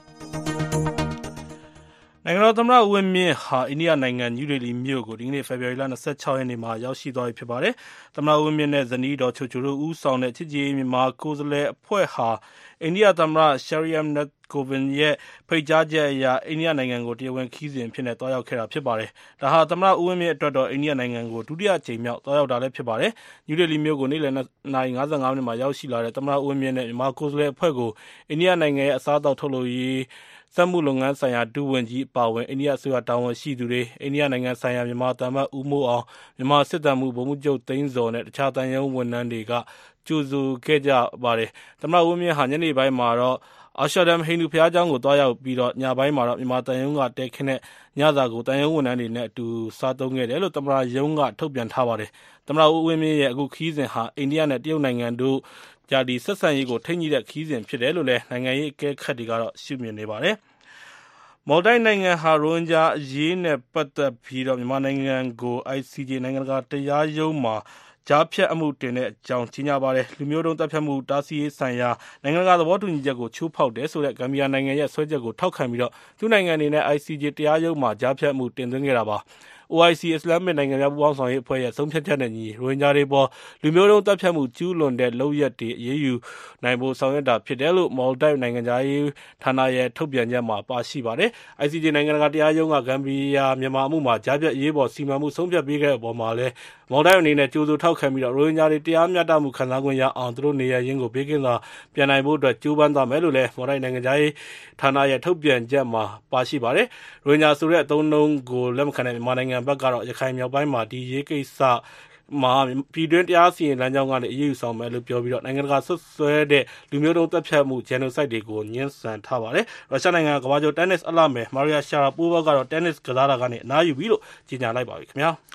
နိုင်ငံတော်သမ္မတဦးဝင်းမြင့်ဟာအိန္ဒိယနိုင်ငံနယူးဒေလီမြို့ကိုဒီကနေ့ဖေဖော်ဝါရီလ26ရက်နေ့မှာရောက်ရှိသွားပြီဖြစ်ပါတယ်။သမ္မတဦးဝင်းမြင့်နဲ့ဇနီးတော်ချိုချိုတို့ဦးဆောင်တဲ့ချစ်ကြည်ရေးမြန်မာကိုယ်စားလှယ်အဖွဲ့ဟာအိန္ဒိယသမ္မတ Shriram Nath Kovind ရဲ့ဖိတ်ကြားချက်အရအိန္ဒိယနိုင်ငံကိုတရားဝင်ခီးစဉ်ဖြစ်နေသွားရောက်ခဲ့တာဖြစ်ပါတယ်။ဒါဟာသမ္မတဦးဝင်းမြင့်အတွက်တော့အိန္ဒိယနိုင်ငံကိုဒုတိယအကြိမ်မြောက်သွားရောက်တာလည်းဖြစ်ပါတယ်။နယူးဒေလီမြို့ကိုနေ့လယ်2:55မိနစ်မှာရောက်ရှိလာတဲ့သမ္မတဦးဝင်းမြင့်နဲ့မြန်မာကိုယ်စားလှယ်အဖွဲ့ကိုအိန္ဒိယနိုင်ငံရဲ့အစားအသောက်ထုတ်လုပ်ရေးစက်မှုလုပ်ငန်းဆိုင်ရာဒုဝန်ကြီးအပါအဝင်အိန္ဒိယအစိုးရတာဝန်ရှိသူတွေအိန္ဒိယနိုင်ငံဆိုင်ရာမြန်မာသံမတ်ဦးမိုးအောင်မြန်မာစစ်တပ်မှုဗိုလ်မှူးချုပ်သိန်းဇော်နဲ့တခြားတန်ရုံးဝန်ထမ်းတွေကကြိုဆိုခဲ့ကြပါတယ်။သမ္မတဦးမြင့်ဟာညနေပိုင်းမှာတော့အာရှဒမ်ဟိန္ဒူဘုရားကျောင်းကိုတွားရောက်ပြီးတော့ညပိုင်းမှာတော့မြန်မာတန်ရုံးကတဲခင်းတဲ့ညစာကိုတန်ရုံးဝန်ထမ်းတွေနဲ့အတူစားသုံးခဲ့တယ်လို့သမ္မတရုံးကထုတ်ပြန်ထားပါတယ်။သမ္မတဦးဝင်းမြင့်ရဲ့အခုခီးစဉ်ဟာအိန္ဒိယနဲ့တရုတ်နိုင်ငံတို့ဂျာဒီဆက်ဆံရေးကိုထိန်းညှိတဲ့ခီးစဉ်ဖြစ်တယ်လို့လည်းနိုင်ငံရေးအကဲခတ်တွေကတော့ရှုမြင်နေပါတယ်။မော်လ်ဒိုက်နိုင်ငံဟာရိုဟင်ဂျာအရေးနဲ့ပတ်သက်ပြီးတော့မြန်မာနိုင်ငံကို ICJ နိုင်ငံတကာတရားရုံးမှာကြားဖြတ်အမှုတင်တဲ့အကြောင်းကြီးညာပါတယ်လူမျိုးတုံးတပ်ဖြတ်မှုတားဆီးရေးဆိုင်ရာနိုင်ငံတကာသဘောတူညီချက်ကိုချိုးဖောက်တယ်ဆိုတဲ့ဂမ်ဘီယာနိုင်ငံရဲ့ဆွဲချက်ကိုထောက်ခံပြီးတော့သူ့နိုင်ငံအနေနဲ့ ICJ တရားရုံးမှာကြားဖြတ်မှုတင်သွင်းခဲ့တာပါOIC အစ္စလာမစ်နိုင်ငံများပူးပေါင်းဆောင်ရေးအဖွဲ့ရဲ့ဆုံးဖြတ်ချက်နဲ့ညီရိုဟင်ဂျာတွေပေါ်လူမျိုးတုံးတပ်ဖြတ်မှုကျူးလွန်တဲ့လုပ်ရပ်တွေအရေးယူနိုင်ဖို့ဆောင်ရွက်တာဖြစ်တယ်လို့မော်လ်ဒိုက်နိုင်ငံသားရေးဌာနရဲ့ထုတ်ပြန်ချက်မှာပါရှိပါတယ်။ ICJ နိုင်ငံတကာတရားရုံးကဂမ်ဘီယာမြန်မာအမှုမှာကြားဖြတ်အရေးပေါ်စီမံမှုဆုံးဖြတ်ပေးခဲ့တဲ့အပေါ်မှာလည်းမော်လ်ဒိုက်အနေနဲ့ကြိုးစိုးထောက်ခံပြီးတော့ရိုဟင်ဂျာတွေတရားမျှတမှုခံစားခွင့်ရအောင်သူတို့နေရာရင်းကိုဘေးကင်းစွာပြန်နိုင်ဖို့အတွက်ကြိုးပမ်းသွားမယ်လို့လည်းမော်လ်ဒိုက်နိုင်ငံသားရေးဌာနရဲ့ထုတ်ပြန်ချက်မှာပါရှိပါတယ်။ရိုဟင်ဂျာဆိုတဲ့အသုံးအနှုန်းကိုလက်မခံတဲ့မြန်မာနိုင်ငံဘက်ကတော့ရခိုင်မြောက်ပိုင်းမှာဒီရေးကိစ္စမှာပြည်တွင်းတရားစီရင်လမ်းကြောင်းကနေအရေးယူဆောင်မယ်လို့ပြောပြီးတော့နိုင်ငံတကာဆွဆွဲတဲ့လူမျိုးတုံးတပ်ဖြတ်မှု genocide တွေကိုညှဉ်းဆန်ထားပါတယ်။ရုရှားနိုင်ငံကမ္ဘာကျော် tennis အလှမယ် Maria Sharapova ကတော့ tennis ကစားတာကနေအနားယူပြီလို့ကြေညာလိုက်ပါပြီခင်ဗျာ။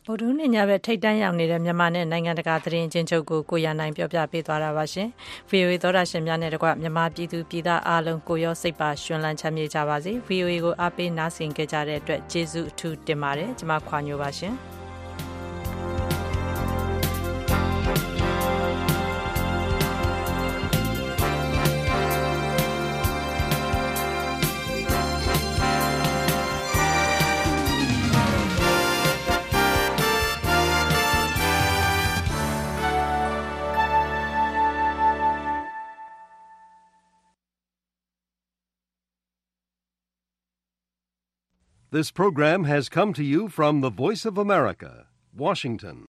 ဗုဒ္ဓနေ့ညဘက်ထိတ်တန့်ရောက်နေတဲ့မြန်မာနဲ့နိုင်ငံတကာသတင်းချင်းချုပ်ကိုရနိုင်ပြောပြပေးသွားတာပါရှင်။ VOA သောတာရှင်များနဲ့တကွမြန်မာပြည်သူပြည်သားအားလုံးကိုရောစိတ်ပါရှင်လန်းချမ်းမြေ့ကြပါစေ။ VOA ကိုအားပေးနားဆင်ကြတဲ့အတွက်ကျေးဇူးအထူးတင်ပါတယ်။ကျွန်မခွာညိုပါရှင်။ This program has come to you from the Voice of America, Washington.